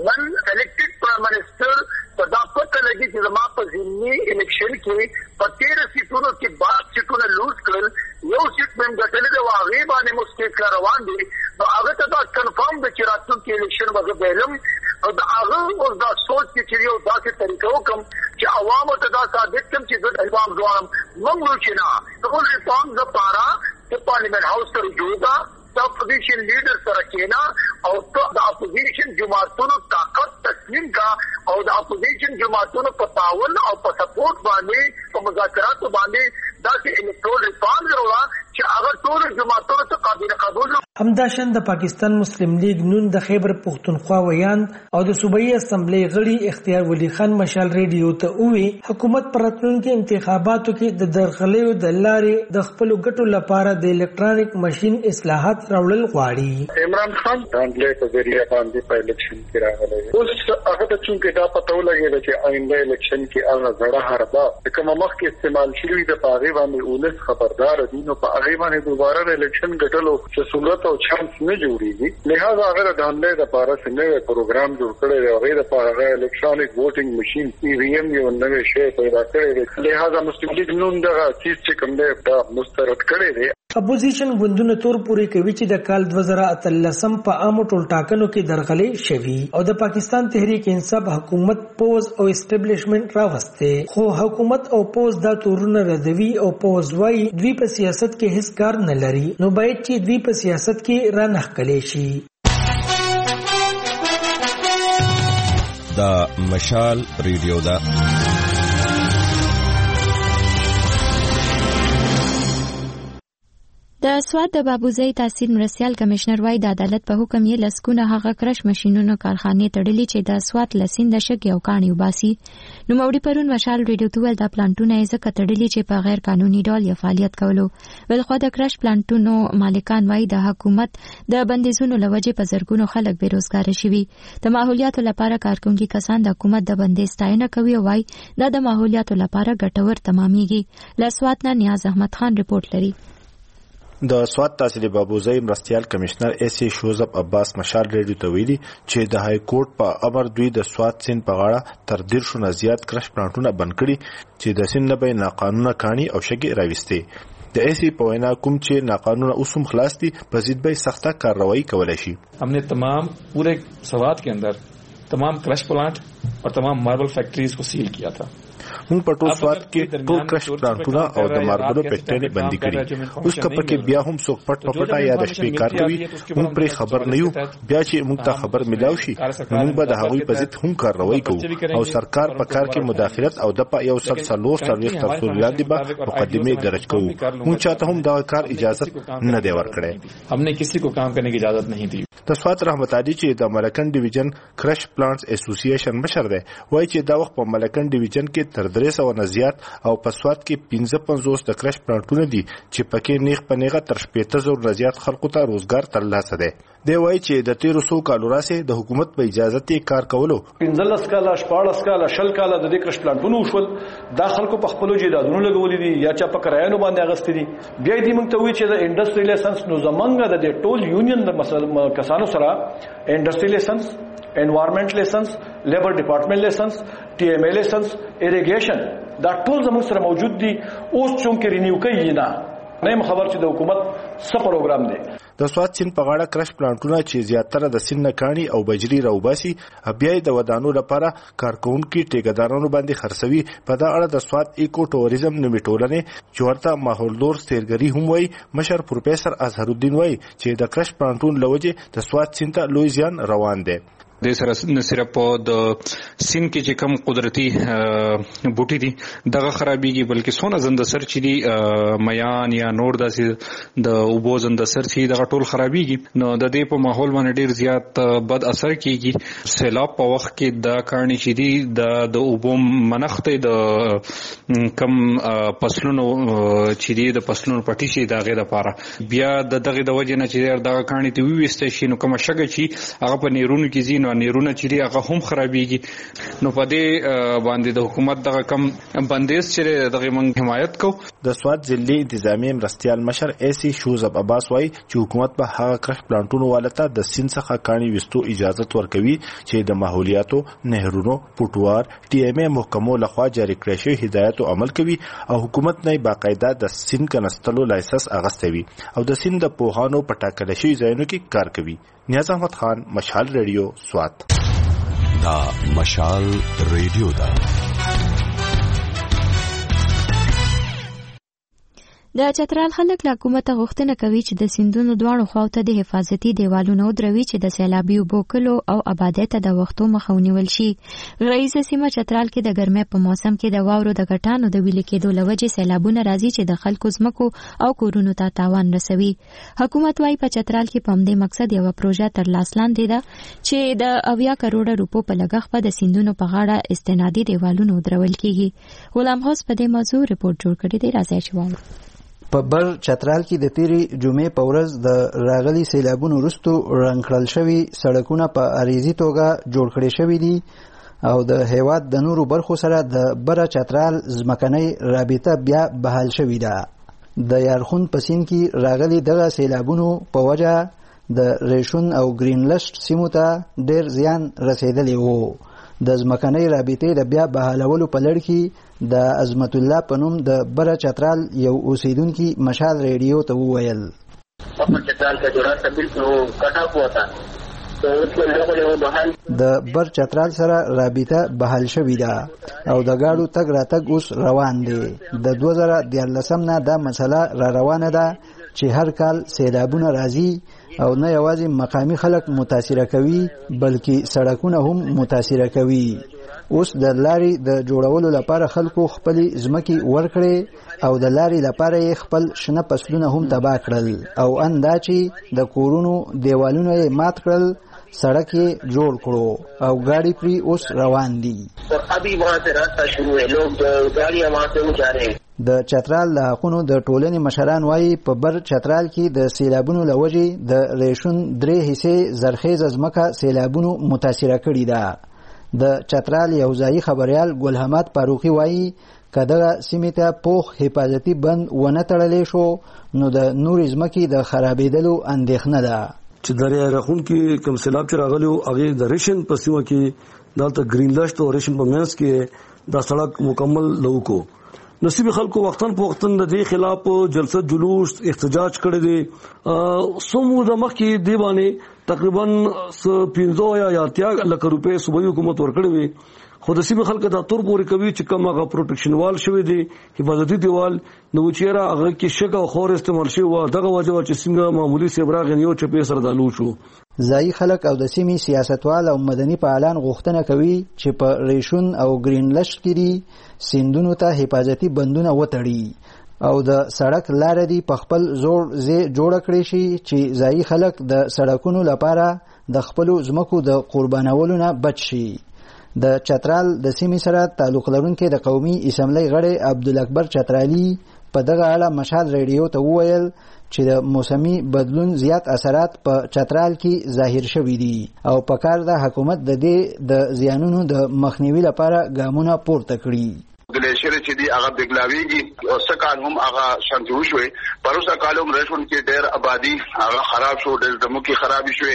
وویل دا پته لګي چې زما په ضمني الیکشن کې په تیرہ سیټونو کې بعد سیټونه لوز کړل، یو سیټ مې ګټلې ده واغې باندې مسټیک روان دي، نو هغه ته دا کنفرم د چې راتلونکي الیکشن به بیلم او د هغه اوس دا سوچ چې یو داسې طریقه وکم چې عوامو ته دا ثابت کړم چې زه الزام غواړم موږ چې نه ټول ریفارم لپاره د پارلیمنت هاوس ته جوړا د اپوزیشن لیډر سره کېنا او د اپوزیشن جماعتونو طاقت تسلیم کا او د اپوزیشن جماعتونو په تعاون او په سپورټ باندې په مذاکراتو باندې داسې الکټرول ریفارم وروړه چې هغه ټول جماعتونو ته قابل قبول. همداشان د پاکستان مسلم لیگ نون د خیبر پختونخوا ویاند او د صوبایي اسمبلی غړي اختیار ولی خان مشال ریډیو ته وی حکومت پر راتلونکي انتخاباتو کې د درغلیو د لارې د خپل ګټو لپاره د الکترونیک ماشين اصلاحات راوړل غواړي. عمران خان باندې په ذریعہ باندې په الیکشن کې راغلی اوس هغه ته چې دا پته ولګي چې آینده الیکشن کې هغه زړه حربا کوم مخ کې استعمال شوی د پاغي باندې اولس خبردار دي نو په هغه باندې دوباره الیکشن ګټلو چې صورت او چانس نه جوړیږي. لہذا هغه د حمله د لپاره څنګه پروګرام جوړ کړی دی، هغه د لپاره الکترونیک ووټینګ ماشين ای وی ایم یو نوې شی پیدا کړی دی. لہذا مسلم لیگ نون دغه چیز چې کوم دی دا مسترد کړی دی. اپوزیشن ګوندونه تور پوري کوي چې د کال دوه زره اتلسم په عامو ټولټاکنو کې درغلې شوي او د پاکستان تحریک انصاف حکومت پوز او اسټابلیشمنت راوسته، خو حکومت او پوز دا تورونه ردوي او پوز وايي دوی په سیاست کې هیڅ کار نه لري، نو باید چې دوی په سیاست کې رانغکلی شي. دا مشال ریډیو دا د سواد د بابوزی تحصیل مرستیال کمشنر وای د عدالت په حکم یې لسکونه هغه کرش ماشینونو کارخانې تړلې چې د سواد لسین د شګ یو کاڼي وباسي. نو موري پرون مشال ریډیو ته ول د پلانټونو یې ځکه تړلې چې په غیر قانوني ډول یې فعالیت کولو. ولخوا د کرش پلانټونو مالکان وای د حکومت د بندیزونو لوجې په زرګونو خلک بیروزګار شوي. د ماحولیاتو لپاره کارکونکي کسان د حکومت د بندیز ستاینه کوي او وای دا د ماحولیاتو لپاره ګټور تمامېږي. لسواد نه نیاز احمد خان رپورټ لري. د سواد تحصیل بابوزی مرستیال کمشنر ایس ای شوزب عباس مشال ریډیو ته ویلي چې د های کورټ په امر دوی د سواد سین په غاړه تر ډیر شو زیات کرش پلانټونه بند کړي چې د سین نه به ناقانونه کانی او شګي راوستي. د ایس ای په وینا کوم چې ناقانونه اوسم خلاص دي په ضد به سخته کارروائی کولای شي. हमने तमाम पूरे सवाद के अंदर तमाम क्रश प्लांट और तमाम मार्बल फैक्ट्रीज को सील किया था. موږ په ټول سواد کې ټول کرش پلانټونه او د ماربلو فیکټرۍ بندي کړي. اوس که پکې بیا هم څوک پټ پټه یا د شپې کار کوي موږ پرې خبر نه یو، بیا چې موږ ته خبر ملاو شي موږ به د هغوی په ضد هم کارروائی کوو او سرکار په کار کې مداخلت او د په یو سل څلور څلوېښت تر څو لاندې به مقدمې درج کوو. موږ چاته هم دا کار اجازه نه دی ورکړی. हमने किसी को काम करने की इजाजत नहीं दी. د سواد رحمت علي چې د ملکن ډیویژن کرش پلانټس اسوسییشن مشر دی وایي چې دا وخت په ملکن ډیویژن کې تر درې سوه نه زیات او په سواد کې پنځه پنځوس د کرش پلانټونه دي چې پکې نیغ په نیغه تر شپېته زره نه زیات خلکو ته روزګار ترلاسه دی. دی وایي چې د تیرو څو کالو راهیسې د حکومت په اجازه یې کار کولو پنځلس کاله شپاړس کاله شل کاله د دې کرش پلانټونو وشول، دا خلکو په خپلو جایدادونو لګولي دي یا چا په کرایانو باندې اغستې دي. بیا دې موږ ته وایي چې د انډسټری لایسنس نو زمونږ د دې ټول یونین د کسانو سره انډسټری لایسنس، انوایرنمنت لایسنس، لیبر ډپارټمنټ لایسنس، ټي ایم ای لایسنس، اریګیشن دا ټول زموږ سره موجود دي. اوس چونکې رینیو کوي نه نیم خبر چې د حکومت څه پروګرام دی. د سواد سین په غاړه کرش پلانټونه چې زیاتره د سین نه کاڼي او بجری راوباسي بیا د ودانو لپاره کارکونکي ټیکدارانو باندې خرڅوي. په دا اړه د سواد ایکو ټوریزم نومي ټولنې چې ورته ماحولدور سیرګري هم وایي مشر پروفیسور اظهر الدین وایي چې د کرش پلانټون لوجې د سواد سین ته لوی زیان روان دی. د سره نه صرف د سین کې چې کم قدرتي بوټي دي دغه خرابيږي بلکې سونه زنده سر چې دي میان یا نور داسې د اوبو زنده سر چې دغه ټول خرابيږي نو د دې په ماحول باندې ډیر زیات بد اثر کیږي. سیلاب په وخت کې د کارني چې دي د د اوبو منخته د کم فصلونو چې دي د فصلونو پټي شي دغه لپاره بیا د دغه د وجه نه چې دغه کارني ته ویسته شي نو کوم شګه چې هغه په نیرونو کې زینو نیرونه چې هغه هم خرابيږي نو په دې باندې د حکومت دغه کم بندیز چې دغه من حمایت کو. د سواد ضلعي انتظامی مرستيال مشر ایسی شوزب عباس وايي چې حکومت په هغه کرخ پلانټونو والته د سین څخه کاني وستو اجازه ورکوي چې د ماحولیاتو نهرونو پټوار ټي ایم ای محکمو لخوا جاری کړی شوی هدایت عمل کوي او حکومت نه باقاعده د سین کنستلو لایسنس اغستوي او د سین د پوهانو پټاکل شوی ځایونو کې کار کوي. نیاز احمد خان، مشال ریډیو، سوات. دا مشال ریډیو دا د چترال خلک له حکومت غوښتنه کوي چې د سیندونو دواړو خواو ته د حفاظتي دیوالونو دروي چې د سیلابي اوبو کلو او آبادۍ ته د وختو مخه ونیول شي. غریزه سیمه چترال کې د ګرمۍ په موسم کې د واورو د غټانو د ویلې کېدو له وجې سیلابونه راځي چې د خلکو ځمکو او کورونو ته تاوان رسوي. حکومت وايي په چترال کې په همدې مقصد یو پروژه تر لاس لاندې ده چې د اویا کروڑه روپو په لګښت په د سیندونو په غاړه استنادي دیوالونو درول کیږي. غلام هوس په دې موضوع رپورت جوړ کړی دی، راځي چې واورو. په بر چترال کې د تیری جمعې په ورځ د راغلي سیلابونو وروسته رنګ کړل شوي سړکونه په عریضي توګه جوړ کړي شوي دي او د هیواد د نورو برخو سره د بر چترال ځمکنۍ رابطه بیا بحال شوې ده. د یارخون په سیند کې راغلي دغه سیلابونو په وجه د ریشون او ګرینلشت سیمو ته ډیر زیان رسیدلی وو. د ځمکنۍ رابطې د بیا بحالولو په لړ کې د عظمت الله په نوم د بره چترال یو اوسیدونکي مشال ریډیو ته وویل د بر چترال سره رابطه بحال شوې ده او د گاډو تګ راتګ اوس روان دی. د دوه زره دیارلسم نه دا مسله را روانه ده چې هر کال سیلابونه راځي او نه یوازې مقامی خلک متاثره کوي بلکې سړکونه هم متاثره کوي. اوس د لارې د جوړولو لپاره خلکو خپل ځمکې ورکړي او د لارې لپاره خپل شنه فصلونه هم تباه کړل او اندا چې د کورونو دیوالونه یې مات کړل، سړک یې جوړ کړو او ګاډي پری اوس روان دي. د چترال د حقونو د ټولنې مشران وایي په بر چترال کې د سیلابونو لوجې د ریشون درې حصے زرخیزه ځمکه سیلابونو متاثره کړې ده. د چترال یو ځایي خبريال ګلحمد فاروقي وایي کداغه سیمه ته پوخ حفاظتي بند ونه تړلې شو نو د نور ځمکې د خرابېدلو اندېښنه ده. چې دریا رخون کې کم سیلاب چې راغلو هغه د ریشن په سیمه کې دلته ګرینلشت او ریشن په منځ کې دا سړک مکمل لوکو. نصیب خلکو وختن په وختن د دې خلاف جلسه جلوس احتجاج کړي دي. سمو د مخ کې دی باندې تقریبا پنځه یا اتیا لک روپے صوبایي حکومت ورکړي وي خو د سیمه خلک دا تور پورې کوي چې کوم هغه پروټیکشن وال شوی دی حفاظتي دیوال نو چیرې هغه کې شګه او خور استعمال شوی و دغه وجه چې څنګه معمولی سیبراغ نیو چپې سره دالو شو. ځایي خلک او د سیمې سیاستوال او مدني فعالان غوښتنه کوي چې په ریشون او ګرینلشت کې سیندونو ته حفاظتي بندونه وتړي او د سړک لار دی په خپل زور زی جوړ کړی شي چې ځایي خلک د سړکونو لپاره د خپل ځمکو د قربانولو نه بچ شي. د چترال د سیمې سره تعلق لرونکي د قومي اسمبلی غړي عبدالاکبر چترالی په دغه اړه مشال ریډیو ته وویل چې د موسمي بدلون زیات اثرات په چترال کې ظاهر شوي دي او په کار د حکومت د دې د زیانونو د مخنیوي لپاره ګامونه پورته کړي. ګلیشر چې دی هغه بګلاویږي او سکان هم هغه شانتي وشوي پروسه کالوم رښون کې ډېر آبادی هغه خراب شو، ډېر دموکي خرابې شوې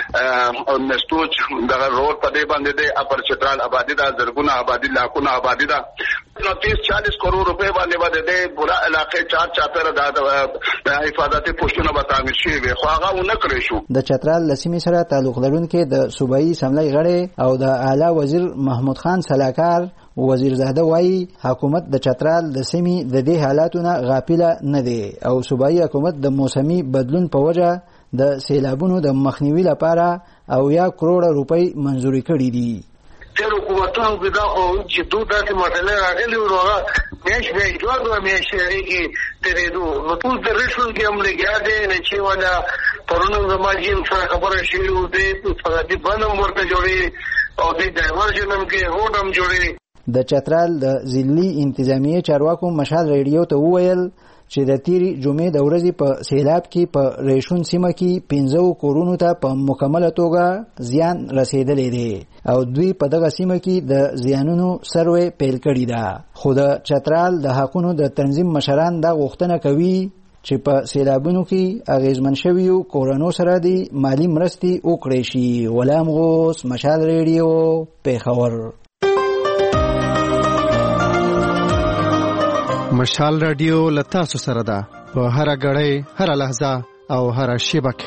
او نستوچ دغه روډ په دې باندې د اپر چترال آبادی دا زرګونه آبادی لاکونه آبادی دا نو تیس چالیس کروڑ روپے باندې باندې د پورا علاقې چار چاپیره د حفاظتي پوسټونه به تعمیر شي وي خو هغه ونه کړی شو. د چترال لسیمې سره تعلق لرونکي د صوبایي اسمبلی غړي او د اعلی وزیر محمود خان سلاکار وزیرزاده وایي حکومت د چترال د سیمې د دې حالاتونو غافل نه دی او صوبایي حکومت د موسمي بدلون په وجه د سیلابونو د مخنیوي لپاره او یا کروڑه روپۍ منزوري کړي دي. تر حکومتونو کې دا خو چې دوه داسې مسله راغلي و هغه میاشت میاشت دوه دوه میاشتې هغې کې تېرېدو نو ټول د رشوت کې هم لګیا دی نه چې والا پرونه زما جیم سره خبره شوي و دی فقطي بند هم ورته جوړوي او دی ډایورژن هم کوي روډ هم جوړوي. د چترال د ضلعي انتظامیې چارواکو مشال ریډیو ته وویل چې د تیری جمعې د ورځې په سیلاب کې په ریشون سیمه کې پنځو کورونو ته په مکمله توګه زیان رسیدلی دی او دوی په دغه سیمه کې د زیانونو سروې پیل کړې ده. خو د چترال د حقونو د تنظیم مشران دا غوښتنه کوي چې په سیلابونو کې اغیزمن شویو کورونو سره د مالی مرستې وکړې شي. غلام غوث، مشال ریډیو، پیښور. مشال رادیو لتاسو سره ده په هر غړې هر لحظه او هر شیبه کې.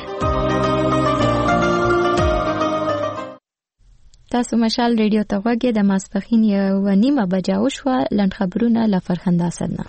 تاسو مشال ریډیو ته وګورئ. د ماسپخین یو نیمه بجه وشوه. لنډ خبرونه له فرخنده سره.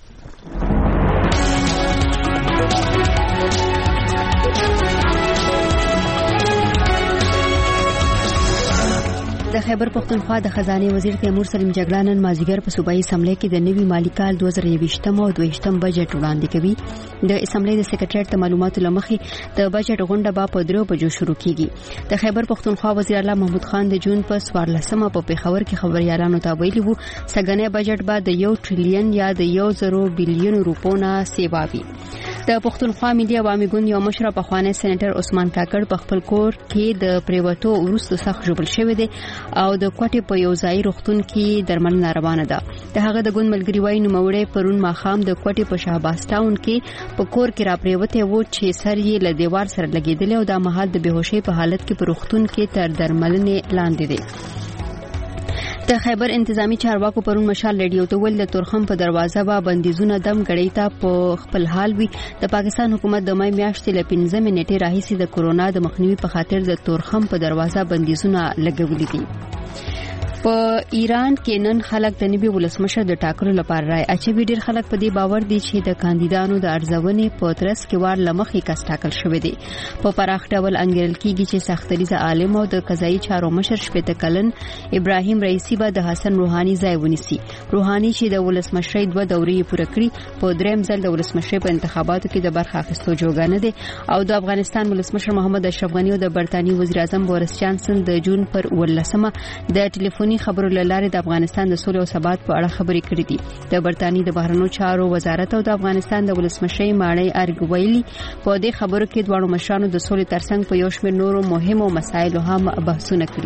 د خیبر پختونخوا د خزانه وزیر تیمور سلیم جګړه نن مازیګر په صوبایي اسمبلی کې د نوي مالی کال دوه زره یوویشتم او دوه ویشتم بجټ وړاندې کوي. د اسمبلی د سکریټریټ د معلوماتو لمخې د بجټ غونډه به په درو بجو شروع کیږي. د خیبر پختونخوا وزیر اعلی محمود خان د جون په څوارلسمه په پیښور کې خبريالانو ته ویلي وو سګنې بجټ به د یو ټریلیون یا د یو زرو بلیون روپو نه سیوا وي. د پختونخوا ملي عوامي ګوند یو مشر په خوانه سېنیټر عثمان کاکړ په خپل کور کې د پریوتو ورستو سخت جوړ شوی دی او د کوټې په یو ځای روغتون کې درملنه روانه ده. د هغه د ګوند ملګری وای نوموړی پرون ماخام د کوټې په شهباز ټاون کې په کور کې را پریوته وو چې سر یې له دیوار سره لګیدل او د مهال د بهوشي په حالت کې په روغتون کې تر درملنې لاندې دی. د خیبر انتظامی چارواکو پرون مشال ریډیو ته ول د تورخم په دروازه با بندیزونه دم غړی ته په خپل حال وی. د پاکستان حکومت د مې میاشتې ل پنځمې نیټې راهیسې د کورونا د مخنیوي په خاطر د تورخم په دروازه بندیزونه لګولې دي. په ایران کې نن خلک د نوي ولسمشر د ټاکلو لپاره راي اچوي. ډیر خلک په دې باور دي چې د کاندیدانو د ارزونې په ترڅ کې وار لمخې کس ټاکل شوی دی. په پراخ ډول انګیرل کېږي چې سختریزه عالم او د قضایي چارو مشر شپته کلن ابراهیم رئیسی به د حسن روحاني ځای ونیسي. روحاني چې د ولسمشرۍ دوه دورې پوره کړې په دریم ځل د ولسمشرۍ په انتخاباتو کې د برخه اخیستو جوګه نه دی او د افغانستان ولسمشر محمد اشرف غنی او د برتانیې وزیر اعظم بوریس جانسن د جون پر ولسمه د ټلیفوني خبرو لاره د افغانستان د سولې او ثبات په اړه خبرې کړې دي. د برتانیې د بهرنیو چارو وزارت او د افغانستان د ولسمشرۍ ماڼۍ ارګویلی په دې خبرو کې دواړو مشرانو د سولې ترڅنګ په یو شمېر نورو مهمو مسایلو هم بحثونه کړي.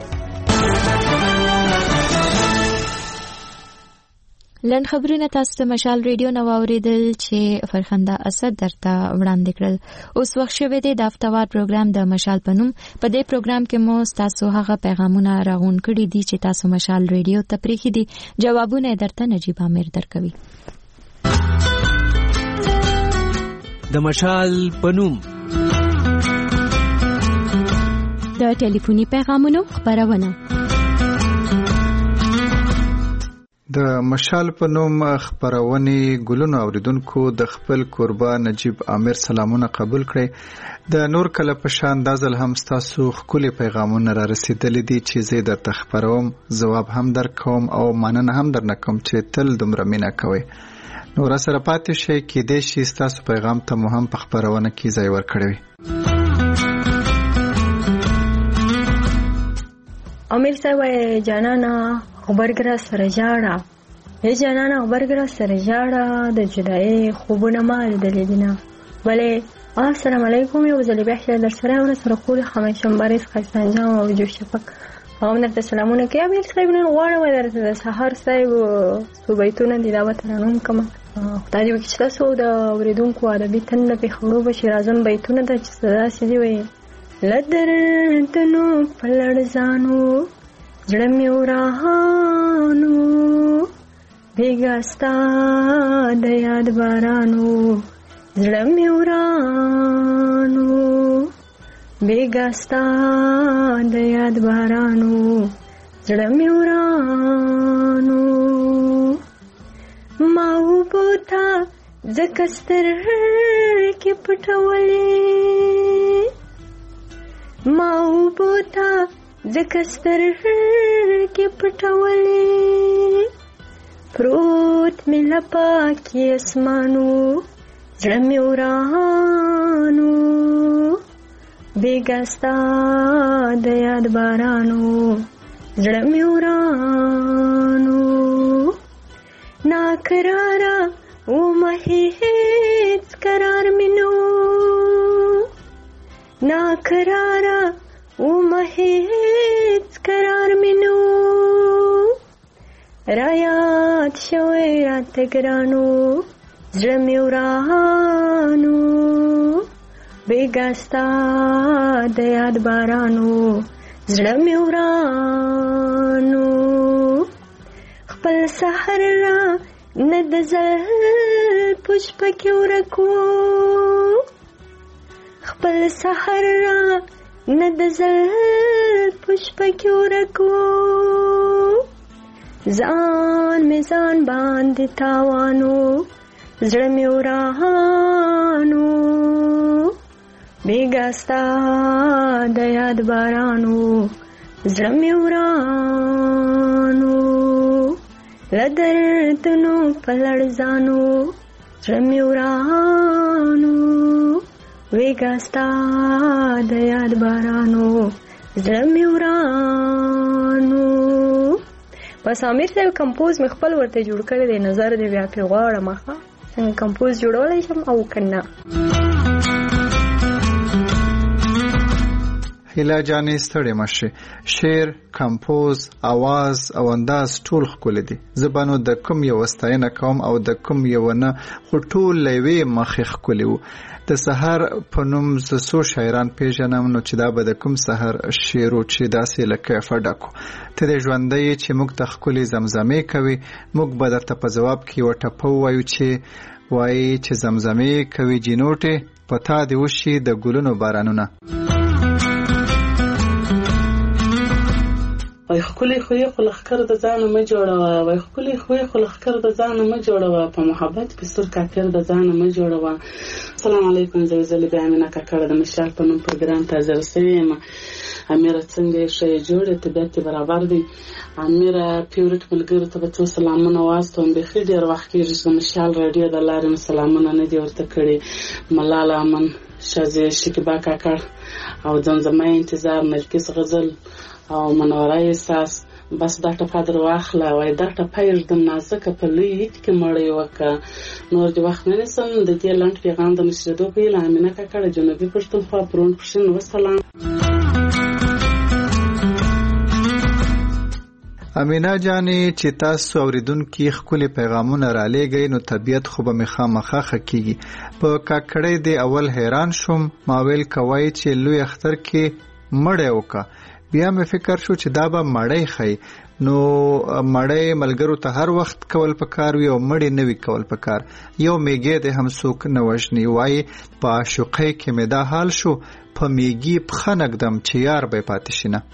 لنډ خبرونه تاسو ته مشال ریډیو نو اوریدل چې فرخنده اسد درته وړاندې کړل. اوس وخت شوه دی د هفتهوار پروګرام د مشال پنوم. په دې پروګرام کې مو تاسو هغه پیغامونه راغون کړي دي چې تاسو مشال ریډیو ته پریخي دي. جوابونه درته نجیب امیر درکوي. د مشال پنوم د ټلیفوني پیغامونو خبرونه. د مشال په نوم خبرونه ګلونو اوریدونکو د خپل قربا نجیب امیر سلامونه قبول کړئ. د نور کله په شان دازل هم تاسو خولي پیغامونه را رسیدلې دي چې زه د تخبروم جواب هم درکوم او مننه هم درنکوم چې تل دومره مینا کوي. نور سره پاتې شي کې د شي تاسو پیغام ته مهم په خبرونه کې ځای ورکړئ. امیر صاحب جانانا خبرګرا سره جاړه ای جانانا خبرګرا سره جاړه د جدای خوبونه مال دلیدنه ولی السلام علیکم یو ځل بیا شه در سره ور سره خو خمیشم بارس خستان جام او جو شپک هم درته سلامونه کوي. امیر صاحب نن غواړم درته د سحر صاحب صوبایتونه دی دا وترانم کما خدای دې وکړي تاسو د اوریدونکو ادبي تن په خړو به شرازم بیتونه د چې صدا سي وي لدر تنو پلړزانو زړه مې ورانو بیګاستا د یاد بارانو زړه مې ورانو بیګاستا د یاد بارانو زړه مې ورانو ما وبوتا زکستر کې پټولې ما وبوتا ځکه سترګې پټولې پروت مې لپا کې اسمانو زړه مې ورانو بیګا ستا د یاد بارانو زړه مې ورانو ناقراره ومه هیڅ قرار مې نو ناقراره ومه هیڅ قرار مې نو رایات شوی راته ګرانو زړه مې ورانو بیګا ستا د یاد بارانو زړه مې ورانو خپل سحر را نه د زلفو شپه کې ورکو خپل سحر را نه د زلفو شپه کې ورکو ځان مې ځان باندې تاوانو زړه مې ورانو بیګا ستا د یاد بارانو زړه مې ورانو له دردونو په لړزانو زړه مې ورانو بیګا ستا د یاد بارانو زړه مې ورانو. بس امیر صاحب کمپوز مې خپل ورته جوړ کړی دی، نظر دی بیا پرې غواړم ښه څنګه کمپوز جوړولی شم او که نه. هیله جانې ستړې مشي، شعر، کمپوز، आवाज او انداز ټول ښکلي دي. زه به نو د کوم یو ستاینه کوم او د کوم یو نه، خو ټول له یوې مخې ښکلي وو. د سحر په نوم زه څو شاعران پیژنم، نو چې دا به د کوم سحر شعر و چې داسې له کیفه ډک و. ته دې ژوندی یې چې موږ ته ښکلې زمزمې کوي، موږ به درته په ځواب کې یوه ټپه ووایو چې وایي چې زمزمې کوي جینوټې په تا دې وشي د ګلونو بارانونه. وای خپلې خوې خو لښکر د ځانه مه جوړوه، وای خپلې خوې خو لښکر د ځانه مه جوړوه، په محبت کې سور کاکر د ځانه مه جوړوه. السلام علیکم، زه زلي بیا امینه کاکړه د مشال په نوم پروګرام ته حاضر شوې یم. امیره څنګه یې؟ ښه یې جوړې، طبیعت یې برابر دی. امیره فیورټ ملګرو ته به څو سلامونه واستوم، بیخي ډېر وخت کېږي چې د مشال راډیو د لارې مې سلامونه نه دي ورته کړي. ملاله امن، شازیه شکیبا کاکړ او زمزمه انتظار، نرګس غزل او منوره احساس. بس دا ټپه در واخله، وای دا ټپه یې ږدم نازکه په لوی هیټ کې مړی وکړه. نور دې وخت نه نیسم، د دې لنډ پیغام د مشرېدو په هیله امینه کاکړه، جنوبي پښتونخوا، پرون پښین. وسلام. امینه جانې چې تاسو اوریدونکي ښکلي پیغامونه را لېږئ، نو طبیعت خو به مې خامخا ښه کېږي. په کاکړۍ دې اول حیران شوم، ما ویل کوئ چې لوی اختر کې مړی وکړه. بیا مې فکر شو چې دا به مړی ښایي، نو مړی ملګرو ته هر وخت کول پکار وي او مړی نه وي کول پکار. یو میږی دی هم څوک نه وژني، وایي په عاشقۍ کې مې دا حال شو، په میږي پښه نږدم چې یار به پاتې شي نه.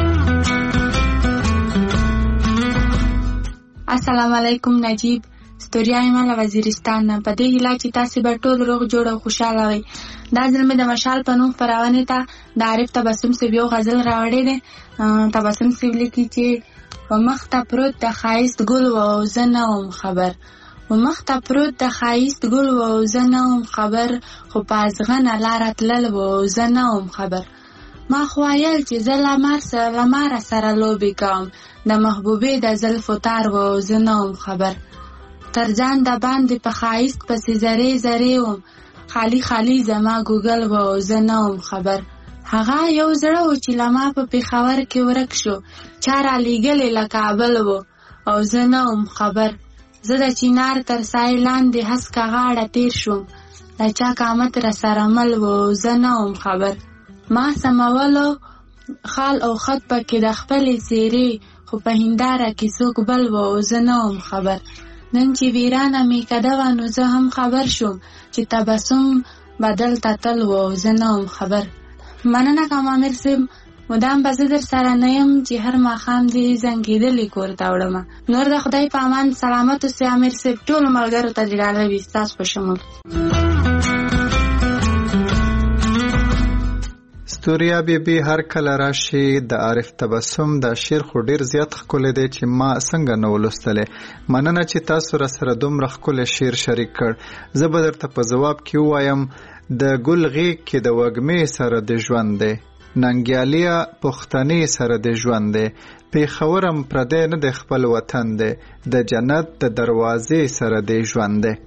السلام علیکم نجیب، ستوریا یم له وزیرستان نه. په دې هیله چې تاسې به ټول روغ جوړ او خوشحاله وئ. دا ځل مې د مشال په نوم خپرونې ته د عارف تبسم صاحب یو غزل راوړی دی. تبسم صاحب لیکي چې په مخ ته پروت د ښایست ګل و او زه نه وم خبر، په مخ ته پروت د ښایست ګل و او زه نه وم خبر، خو په ازغنه لاره تلل و او زه نه وم خبر. ما خو ویل چې زه له ماره سره لوبې کوم، د محبوبې د زلفو تار و او زه نه وم خبر. تر ځان د باندې په ښایست پسې زرې زرې وم، خالی خالی زما ګوګل و او زه نه وم خبر. هغه یو زړه و چې له ما په پېښور کې ورک شو، چا را لیږلی له کابل و او زه نه وم خبر. زه د چینار تر سایې لاندې هسکه غاړه تیر شوم، د چا قامت را سره مل و او زه نه وم خبر. ما سمولو خال او خط پکې د خپلې څېرې، خو په هنداره کې څوک بل و او زه نه وم خبر. نن چې ویرانه مې کده وه، نو زه هم خبر شوم چې تبسم بدل ته تل و او زه نه وم خبر. مننه کوم امیر صاحب، مدام به زه در سره نه یم چې هر ماښام دې زنګېدلې کور ته وړمه. نور د خدای په امان سلامت اوسئ امیر صاحب، ټولو ملګرو ته دې ډاډه وي، ستاسو په شمول. ستوریا بی بی هر کله راشي د عارف تبسم د شعر خو ډیر زیات ښکلی دی چې ما څنګه نه ولوستلی. مننه چې تاسو را سره دومره ښکلی شعر شریک کړ. زه به درته په ځواب کې ووایم د ګل غیږ کې د وږمې سره د ژوند دی، ننګیالیا پښتنې سره د ژوند دی، پیښورم پردی نه د خپل وطن دی، د جنت د دروازې سره د ژوند دی.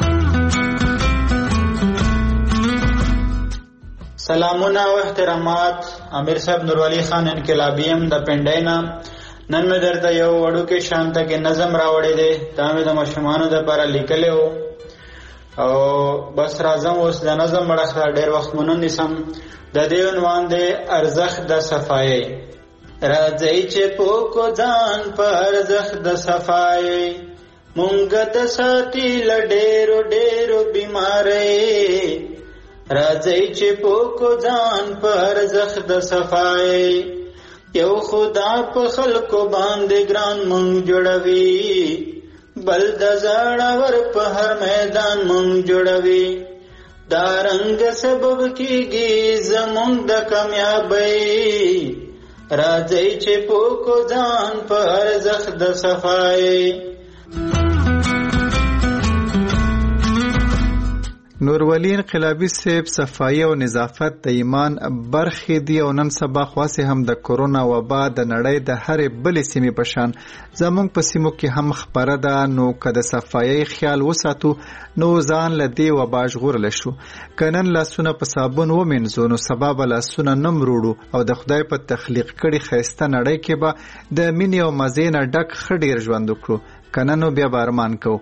سلامونه او احترامات. امیر صاحب نورعلی خان انقلابیم د پنډینا. نن مې درته یو وړوکی شانته کې نظم راوړی دی. دا مې د ماشومانو دپاره لیکلی و او بس راځم اوس د نظم مړخته ډېر وخت مو نه نیسم. د دې عنوان دی ارزښت د صفایۍ. راځئ چې پوکو ځان په ارزښت د صفایۍ، مونږ ته ساتي له ډېرو ډېرو بیمارۍ. راځئ چې پوکو ځان په ارزښت د صفایۍ، یو خدا په خلکو باندې ګران مونږ جوړوي، بل د زړور په هر میدان مونږ جوړوي. دا رنګ سبب کیږي زمونږ د کامیابۍ. راځئ چې پوکو ځان په ارزښت د صفایۍ. نورولي انقلابي صاحب صفایي او نظافت د ایمان برخې دي او نن سبا خاصه هم د کورونا وبا د نړۍ د هرې بلې سیمې په شان زموږ په سیمو کې هم خبره ده. نو که د صفایي خیال وساتو نو ځان له دې وبا ژغورلی شو. که نن لاسونه په صابون ومینځو نو سبا به لاسونه نه مروړو او د خدای په تخلیق کړي ښایسته نړۍ کې به د مینې او مزې نه ډک ښه ډېر ژوند وکړو. که نه نو بیا به ارمان کوو.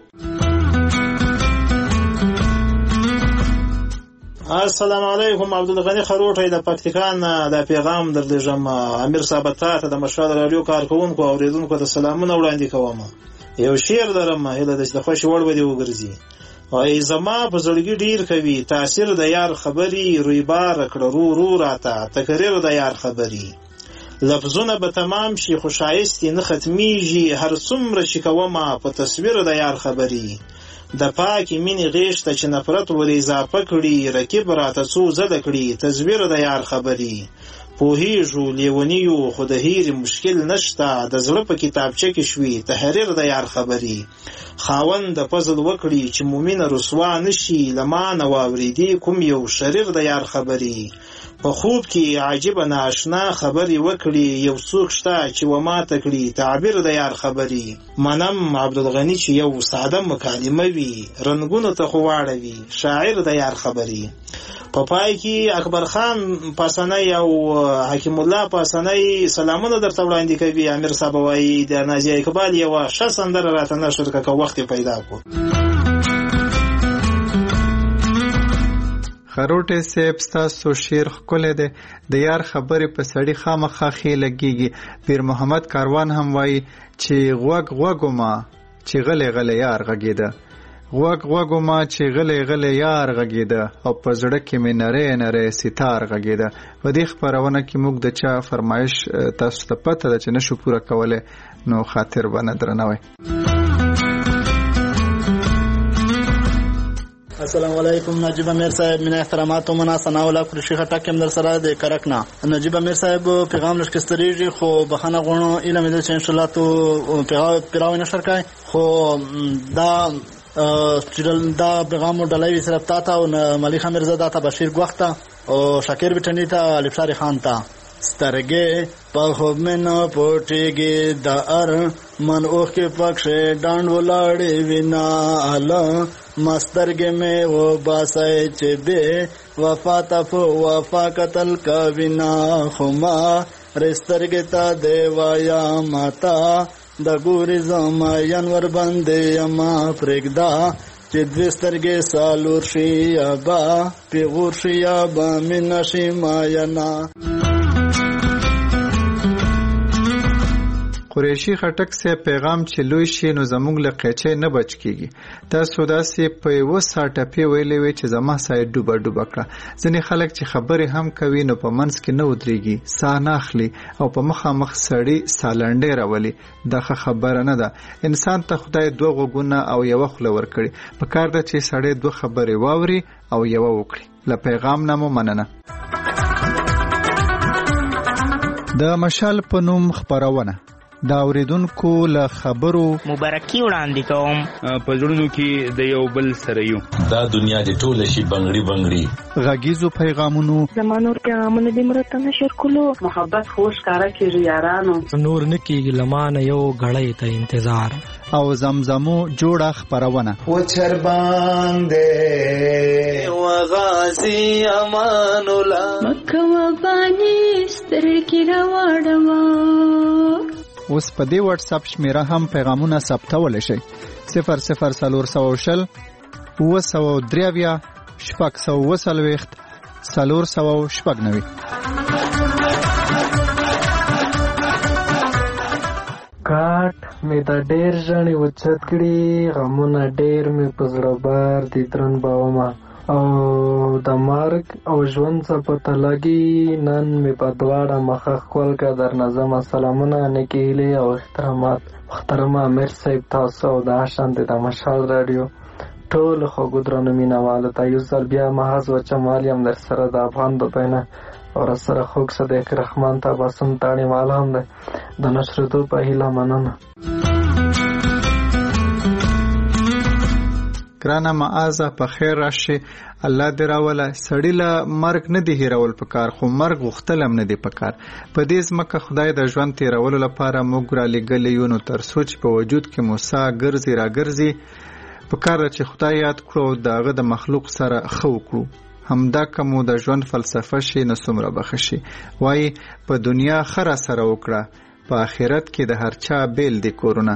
السلام علیکم. عبدالغنی خروټی د پکتیکان د پیغام درلېږم. امیر صاحب ته د مشال رادیو کارکوونکو او اوریدونکو ته سلامونه وړاندې کوم. یو شعر درم، هیله ده چې د خوښې وړ به دې وګرځي. وایي زما په زړګي ډیر کوي تاثیر د یار خبرې، روی بار کړه رو رو راته تکریر د یار خبرې. لفظونه به تمام شي خو ښایست نه ختمیږي، هر څومره چې کومه په تصویر د یار خبرې. د پاکې مینې غېږ ته چې نفرت ور اضافه کړي، رقیب راته څو زده کړي تصویر د یار خبرې. پوهیږو لیوني یو خو د هیرې مشکل نشته، د زړه په کتابچه کې شوي تحریر د یار خبرې. خاوند د فضل وکړي چې مومنه رسوا نشي، لمانه واورېدي کوم یو شریر د یار خبرې. په خوب کې عجیبه ناشنا خبرې وکړي، یو څوک شته چې و ماته کړي تعبیر د یار خبرې. منم عبدالغني چې یو ساده مکالمه وي، رنګونو ته خو واړوي شاعر د یار خبرې. په پای کې اکبر خان پاسنی او حکیم الله پاسنی سلامونه درته وړاندې کوي. امیر صاحب وایي د نازیه اقبال یوه ښه سندره راته نشر کړه که وخت پیدا کړو. خروټی صاحب ستاسو شعر ښکلی دی. د یار خبرې په سړي خامخا ښې لګېږي. پیر محمد کاروان هم وایي چې غوږ غوږومه چې غلی غلی یار غږېده، غوږ غوږومه چې غلی غلی یار غږېده، او په زړه کې مې نری نری ستار غږېده. په دې خپرونه کې موږ د چا فرمایش تاسو ته پته ده چې نشو پوره کولی نو خاطر به نه درنوئ. السلام علیکم. نجیب امیر صاحب من احترامات و مناسنا ولا کورشی خټک هم در سره د کرکنا. نجیب امیر صاحب پیغام لشکستریږي خو بخنه غونو علم دې چې ان شاء الله تو پیغام نشر کای خو دا دا پیغام ډلای صرف تا ته او ملک میرزاده ته بشیر غوښته او شاکر بټنی ته الفشار خان ته سترګې په خوب مې نه پټېږي د ار من اوښکې پکښې ډانډ ولاړې وینا اله مسترګې مې وباسئ چې بې وفا ته په وفا قتل کوینا خو ما رسترګې ته دې وایم ماته د ګورې زما ینور باندې یما پرېږده چې دوې سترګې سالور شي یا به پیغور شي یا به مې نشي ماینا. قریشي خټک سه پیغام چې لوی شي نو زموږ له قیچې نه بچ کیږي. تاسو داسې په یو ساټه پی ویلې وي چې زما سای ډوبه ډوبه کړه. ځینې خلک چې خبرې هم کوي نو په منځ کې نه ودرېږي، ساه نه اخلي او په مخامخ سړی سالنډې راولي. دغه خبره نه ده. انسان ته خدای دوه غوږونه او یوه خوله ورکړي. پکار ده چې سړی دوه خبرې واوري او یوه وکړي. له پیغام نه مو مننه. د مشال په نوم خبرونه دا اوریدونکو له خبرو مبارکي وړاندې کوم په زړونو کې د یو بل سره یو دا دنیا د ټوله شي بنگړي بنگړي غږیزو پیغامونو زمانور پیغامونه د مرته نشر کولو محبت خوش کارا کیږي یارانو نور نکیږي لمانه یو غړې ته انتظار او زمزمو جوړه خبرونه و چر باندې و غازی امان الله مکه و باندې سترګې راوړم. اوس په دې واتس اپ شمیره هم پیغامونه ثبتول شي صفر صفر سلور سو شل و سو دریویا شپږ سو وسلويخت سلور سو شپږ نوي. کاټ مې د ډېر ژڼې وچت کړي غمونه ډېر مې په زړه بار دي درن باومه او د مرګ او ژوند څه پته لګي نن مې په دواړه مخه ښکل که در نظمه سلامونه نیکې هیلې او احترامات محترمه امیر صاحب تاسو او د شانتې د مشال راډیو ټولو خوږو درنو مینهوالو ته یو ځل بیا محض وچمال یم در سره د افغان د بینه او را سره خوږ صدیق رحمان تبسم تاڼیوال هم دی د نشرېدو په هیله مننه. ګرانه معاذه په خیر راشي الله دې راوله سړی له مرګ نه دی هیرول پکار خو مرګ غوښتل هم نه دی پکار په دې ځمکه خدای د ژوند تیرولو لپاره موږ رالیږلی یو نو تر سوچ په وجود کې موسی ګرځي راګرځي پکار ده چې خدای یاد کړو او د هغه د مخلوق سره ښه وکړو همدا که مو د ژوند فلسفه شي نو څومره بخښه شي وایي په دنیا ښه را سره وکړه په آخرت کې د هر چا بیل دی کورونه.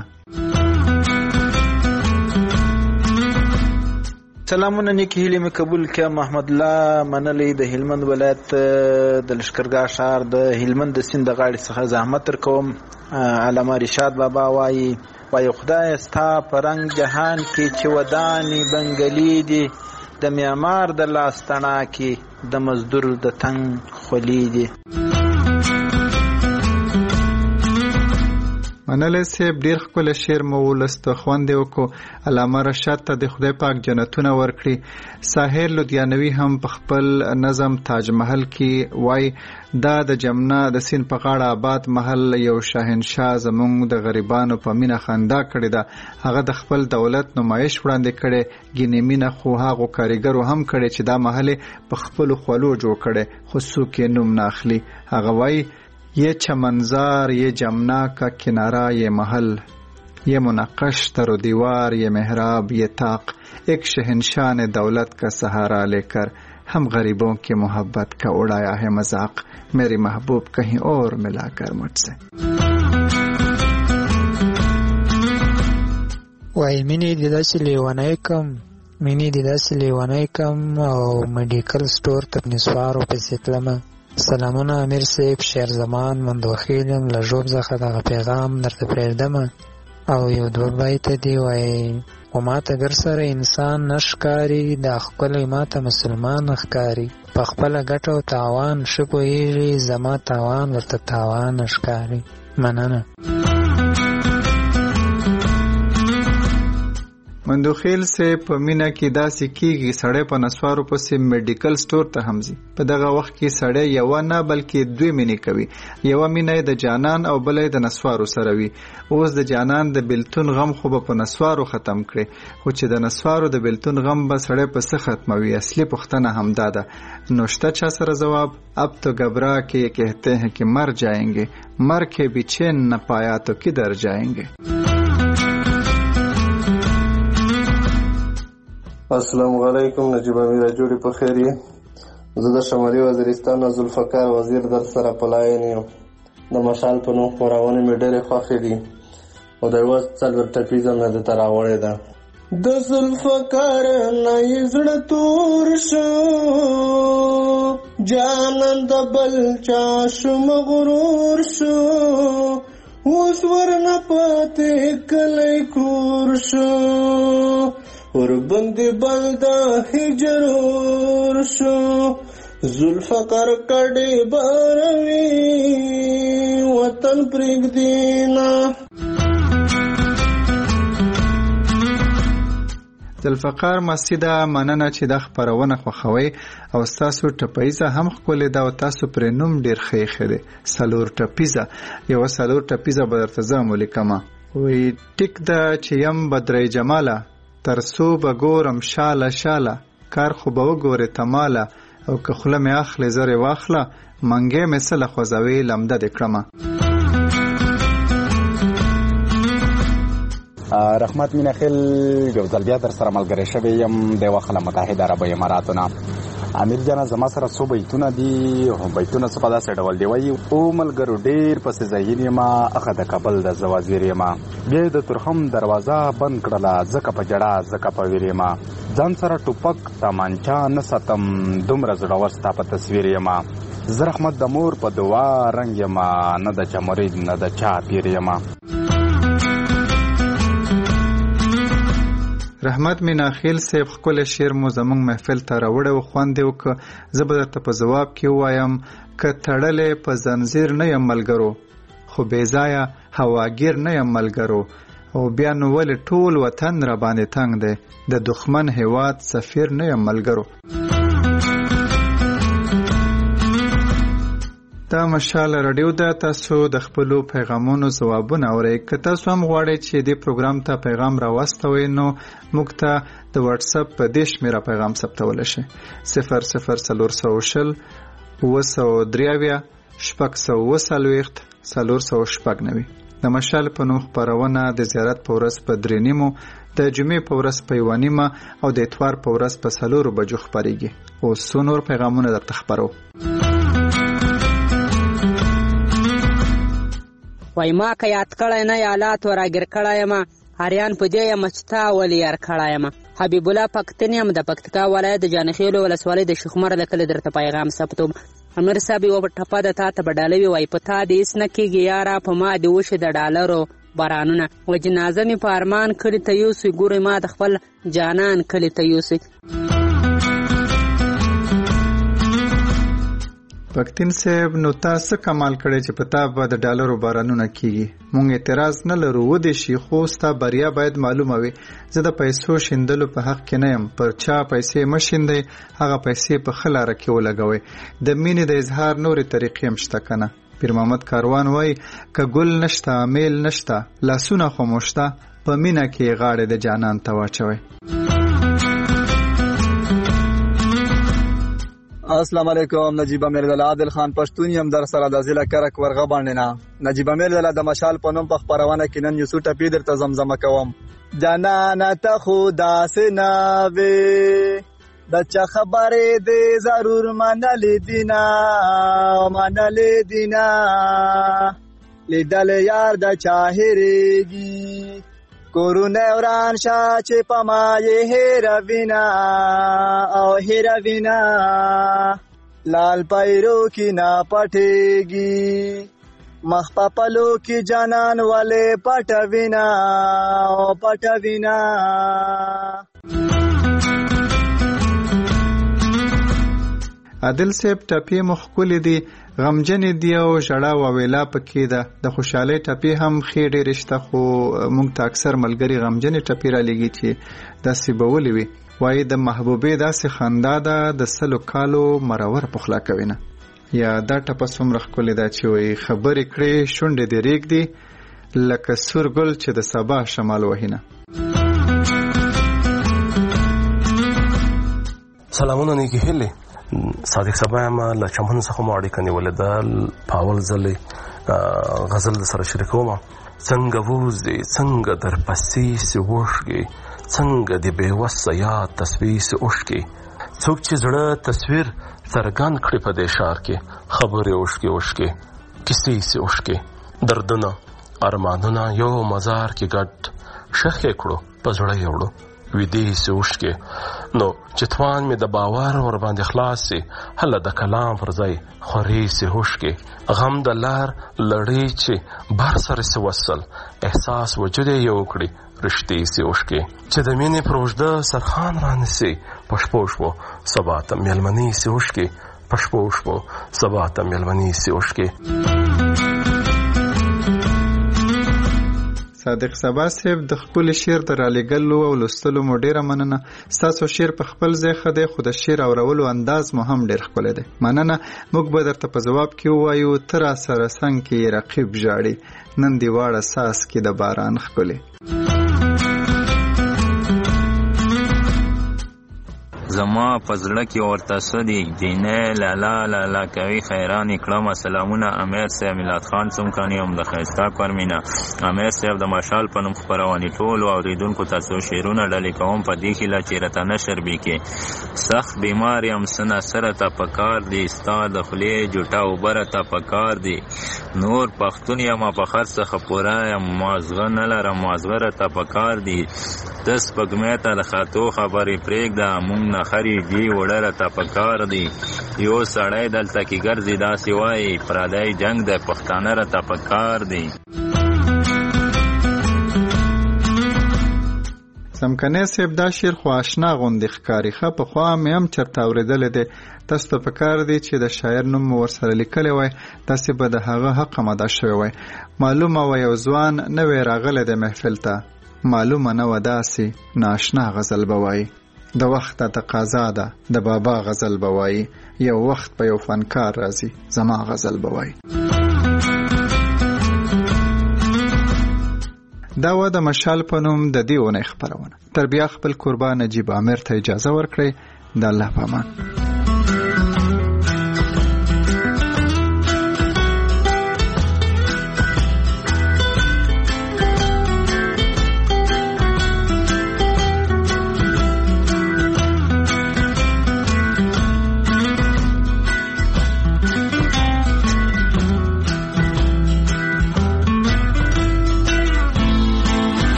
سلامونه نیکی هیلې مې قبول کړه. محمد الله منلی د هلمند ولایت د لشکرګاه ښار د هلمند د سیند د غاړې څخه زحمت در کوم. علامه رشاد بابا وایي وایي خدای ستا په رنګ جهان کې چې ودانې بنګلي دي د معمار د لاس تڼاکې د مزدور د تنګ خولي دي. منلی صاحب ډیر ښکلی شعر مو ولست خوند یې وکړو. علامه رشاد ته د خدای پاک جنتونه ورکړي. ساحر لدیانوي هم په خپل نظم تاج محل کې وایي دا د جمنا د سیند په غاړه آباد محل یو شاهنشاه زموږ د غریبانو په مینه خندا کړې ده هغه د خپل دولت نمایش وړاندې کړی ګینې مینه خو هغو کاریګرو هم کړی چې دا محل په خپلو خولو جوړ کړی خو څوک یې نوم نه اخلي. هغه وایي یہ چمنزار یہ جمنا کا کنارہ یہ محل یہ منقش تر و دیوار یہ محراب یہ طاق ایک شہنشاہ نے دولت کا سہارا لے کر ہم غریبوں کی محبت کا اڑایا ہے مذاق میری محبوب کہیں اور ملا کر مجھ سے. وای مینې د داسې لیونی کم مینې د داسې لیونی کم او میډیکل سټور ته نسوارو پسې تلمه. سلامونه امیر صاحب شعر زمان مندوخیل یم له ژوب څخه دغه پیغام درته پرېږدمه او یو دوه بیته دی وایي خو ماته ګر سره انسان نه ښکاري دا ښکلی ماته مسلمان ښکاري په خپله ګټه او تاوان ښه پوهېږي زما تاوان ورته تاوان ښکاري. مننه. مندوخیل سے په مینا کې داسې کیږي سړی په نسوارو پسې میډیکل سٹور ته هم ځي. په دغه وخت کې سړی یوه نه بلکې دوی مینې کوي. یوه مینه یې د جانان او بله یې د نسوارو سره وي. اوس د جانان د بیلتون غم خو به په نسوارو ختم کړي خو چې د نسوارو د بیلتون غم به سړی په څه ختموي. اصلي پوښتنه همدا ده. نو شته چا سره ځواب اب تو گھبرا کے یہ کہتے ہیں کہ مر جائیں گے مر کے بھی چین نہ پایا تو کدھر جائیں گے. السلام علیکم. نجیب امیر جوړې په خیر یې. زه د شمالي وزیرستان نه ذوالفقار وزیر در سره په لاین یم. د مشال په نوم خپرونې مې ډېرې خوښې دي او د یوه څلور ټپیزه مې درته راوړې ده. د ذوالفقار نه یې زړه تور شو جانان د بل چا شو مغرور شو اوس ورنه پاتې کلی کور شو وربندې بل د هجرور شو ذوالفقار کډې باروي وطن پرېږدي نه. ذوالفقار مسجد مننه چې د خبرونه خوښوي او تاسو ټپیزه هم خپل دا او تاسو پر نوم ډیر خېخه دي سالور ټپیزه یو سالور ټپیزه به درته زمو لیکما وی ټیک دا چې يم بدرې جماله ترسو بګورم شاله شاله کار خو به وګوره تماله او که خله مې اخلي زره واخله منګې مې سله خوځوي لمده د کړمه. رحمت مینخیل یو ځل بیا در سره ملګری شوی یم د وخله متحده عرب اماراتونه. امیر جان زما سره څو بیتونه دي بیتونه څه په داسې ډول دی وایي او ملګرو ډېر پسې ځایین یم اخه د کابل د زوازیر یم بیا د ترخم دروازه بند کړله ځکه په جړه ځکه په ویر یم ځان سره ټوپک تمانچه نه ساتم دومره زړور ستا په تصویر یم زه رحمت د مور په دعا رنګ یم نه د چا مرید نه د چا پیر یم. رحمت میناخیل صاحب خپل شعر مو زمونږ محفل ته راوړی و خوند یې وکړه. زه به درته په ځواب کې ووایم که تړلی په زنځیر نه یم ملګرو خو بېځایه هواګیر نه یم ملګرو او بیا نو ولې ټول وطن را باندې تنګ دی د دښمن هیواد سفیر نه یم ملګرو. دا مشال رادیو ده تاسو د خپلو پیغامونو ځوابونه اورئ. که تاسو هم غواړئ چې دې پروګرام ته پیغام راواستوئ نو موږ ته د واتس اپ په دې شمېره پیغام ثبتولی شئ صفر صفر څلور سوه شل اوه سوه درې اویا شپږ سوه اوه څلوېښت څلور سوه شپږ نوي. د مشال په نوم خپرونه د زیارت په ورځ په درې نیمو د جمعې په ورځ په یوه نیمه او د اتوار په ورځ په څلورو بجو خپرېږي. اوس څو نور پیغامونه درته خپرو. وای ما که یاد کړی نه یالات و راګیر کړی یم هریان په دې یم چې تا ولې یار کړی یم. حبیب الله پښتون یم د پکتیکا ولایت د جانخیلو ولسوالۍ د شیخ عمر د کلي درته پیغام ثبتوم. امیر صاحب یوه ټپه د تا ته به ډالوي وایي په تا دې هېڅ نه کېږي یاره په ما دې وشي د ډالرو بارانونه و جنازه مې په ارمان کلي ته یوسئ ګورئ ما د خپل جانان کلي ته یوسئ. پښتون صاحب نو تاسو کمال کړی چې پتا به د ډالرو بارانونه کیږي. مونږ اعتراض نه لرو و دې شي خو ستا بریا باید معلومه وي. زه د پیسو شیندلو په حق کې نه یم. پر چا پیسې مه شیندئ هغه پیسې په ښه لاره کې ولګوئ. د مینې د اظهار نورې طریقې هم شته که نه. پیر محمد کاروان وایي که ګل نشته میل نشته لاسونه خو مو شته په مینه کې غاړې د جانان ته واچوئ. السلام علیکم. نجیب امیر دل عادل خان پښتون یم در سره د ضلع کرک ورغه باندې نه. نجیب امیر دل د مشال په نوم په خبرونه کې نن یو څو ټپې درته زمزمه کوم. جانانه ته خو داسې نه وې د چا خبرې دې ضرور منلې دي نه منلې دي نه لیدل یار د چا هېرېږي کورونه وران شا چې په ما یې هېروینا او هېروینا لال پیرو کې نه پټېږي مخ په پلو کې جانان ولې پټوینا او پټوینا. عادل صاحب ټپې مو ښکلې دي غمجنې دي او ژړا وویلا پکې ده. د خوشحالۍ ټپې هم ښې ډېرې شته خو موږ ته اکثر ملګري غمجنې ټپې رالیږي چې داسې به ولې وي. وایي د محبوبې داسې خندا ده د سلو کالو مرور پخلا کوي نه. یا دا ټپه څومره ښکلې ده چې وایي خبرې کړې شونډې دې رېږدي لکه سور ګل چې د سبا شمال وهي نه. سلامونه نیکې هیلې. صادق صبا یم له چمن څخه مو اړیکه نیولې ده. په اول ځل غزل د سره شریکوم. څنګه ووځې څنګه در پسې سې اوښکې څنګه د بېوسه یاد تصویر سې اوښکې څوک چې زړه تصویر څرګند کړي په دې ښار کې خبرې اوښکې اوښکې کیسې سې اوښکې دردونه ارمانونه یو مزار کې ګډ ښخې کړو په زړه یې وړو ویدې سې اوښکې نو چې توان مې د باور ور باندې خلاص سي هله د کلام پر ځای خورې سې اوښکې غم د لار لړۍ چې بر سره سې وصل احساس وجود یې وکړي رشتې سې اوښکې چې د مینې پر اوږده سرخان رانیسي په شپو شپو سبا ته مېلمنې سې اوښکې په شپو شپو سبا ته مېلمنې سې اوښکې. صادق سبا صاحب د خپل شعر د رالیګلو او لوستلو مو ډیره مننه. ستاسو شعر په خپل ځای ښه دی، خو د شعر اورولو انداز مو هم ډیر ښکلی دی. مننه. موږ به درته په ځواب کې ووایو ته راسره څنګ کې رقیب ژاړي، نن دې واړه ساس کې د باران ښکلې. زما په زړه کې ورته څه دي جینۍ لالا لالا کوي خیران یې کړمه. سلامونه امیر صاحب، میلاد خان څمکني هم د ښایسته کورمینه. امیر صاحب د مشال په نوم خپرونې ټولو اورېدونکو ته څو شعرونه ډالې کوم په دې هیله چې راته نشر بیکې. سخت بیمار یم سنه سره ته پکار دی، ستا د خولې جوټه اوبه راته پکار دی. نور پښتون یم په خر څخه پوره یم، مازغه نه لرم مازغه راته پکار دی. ته سپږمۍ ته د خطو خبرې پرېږده، مونږ نه خري جي وړه راته پکار دی. یو سړی دلته کې ګرځي داسې وایي پردی جنګ د پښتانه راته پکار دی. څمکنی صاحب دا شعر خو اشنا غوندې ښکاري، ښه پخوا مې هم چېرته اورېدلی دی. تاسو ته پکار دی چې د شاعر نوم مو ورسره لیکلی وای، داسې به د هغه حق مدا شوی وای. معلومه وه یو ځوان نوی راغلی دی محفل ته، معلومه نه وه داسې نااشنا غزل به وایي. د وخت تقاضا ده د بابا غزل به وایي، یو وخت په یو فنکار راځي زما غزل به وایي. دا و د مشال په نوم د دې اونۍ خپرونه. تر بیا خپل کوربه نجیب عامر ته اجازه ورکړئ. د الله په امان.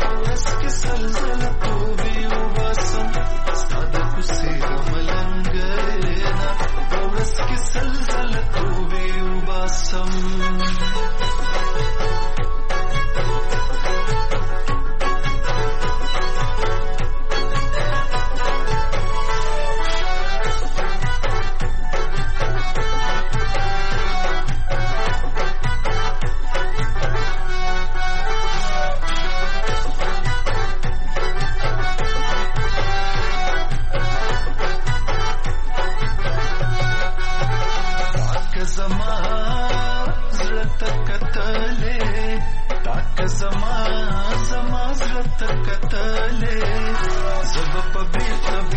Good. راته کتلې زه به په بیرته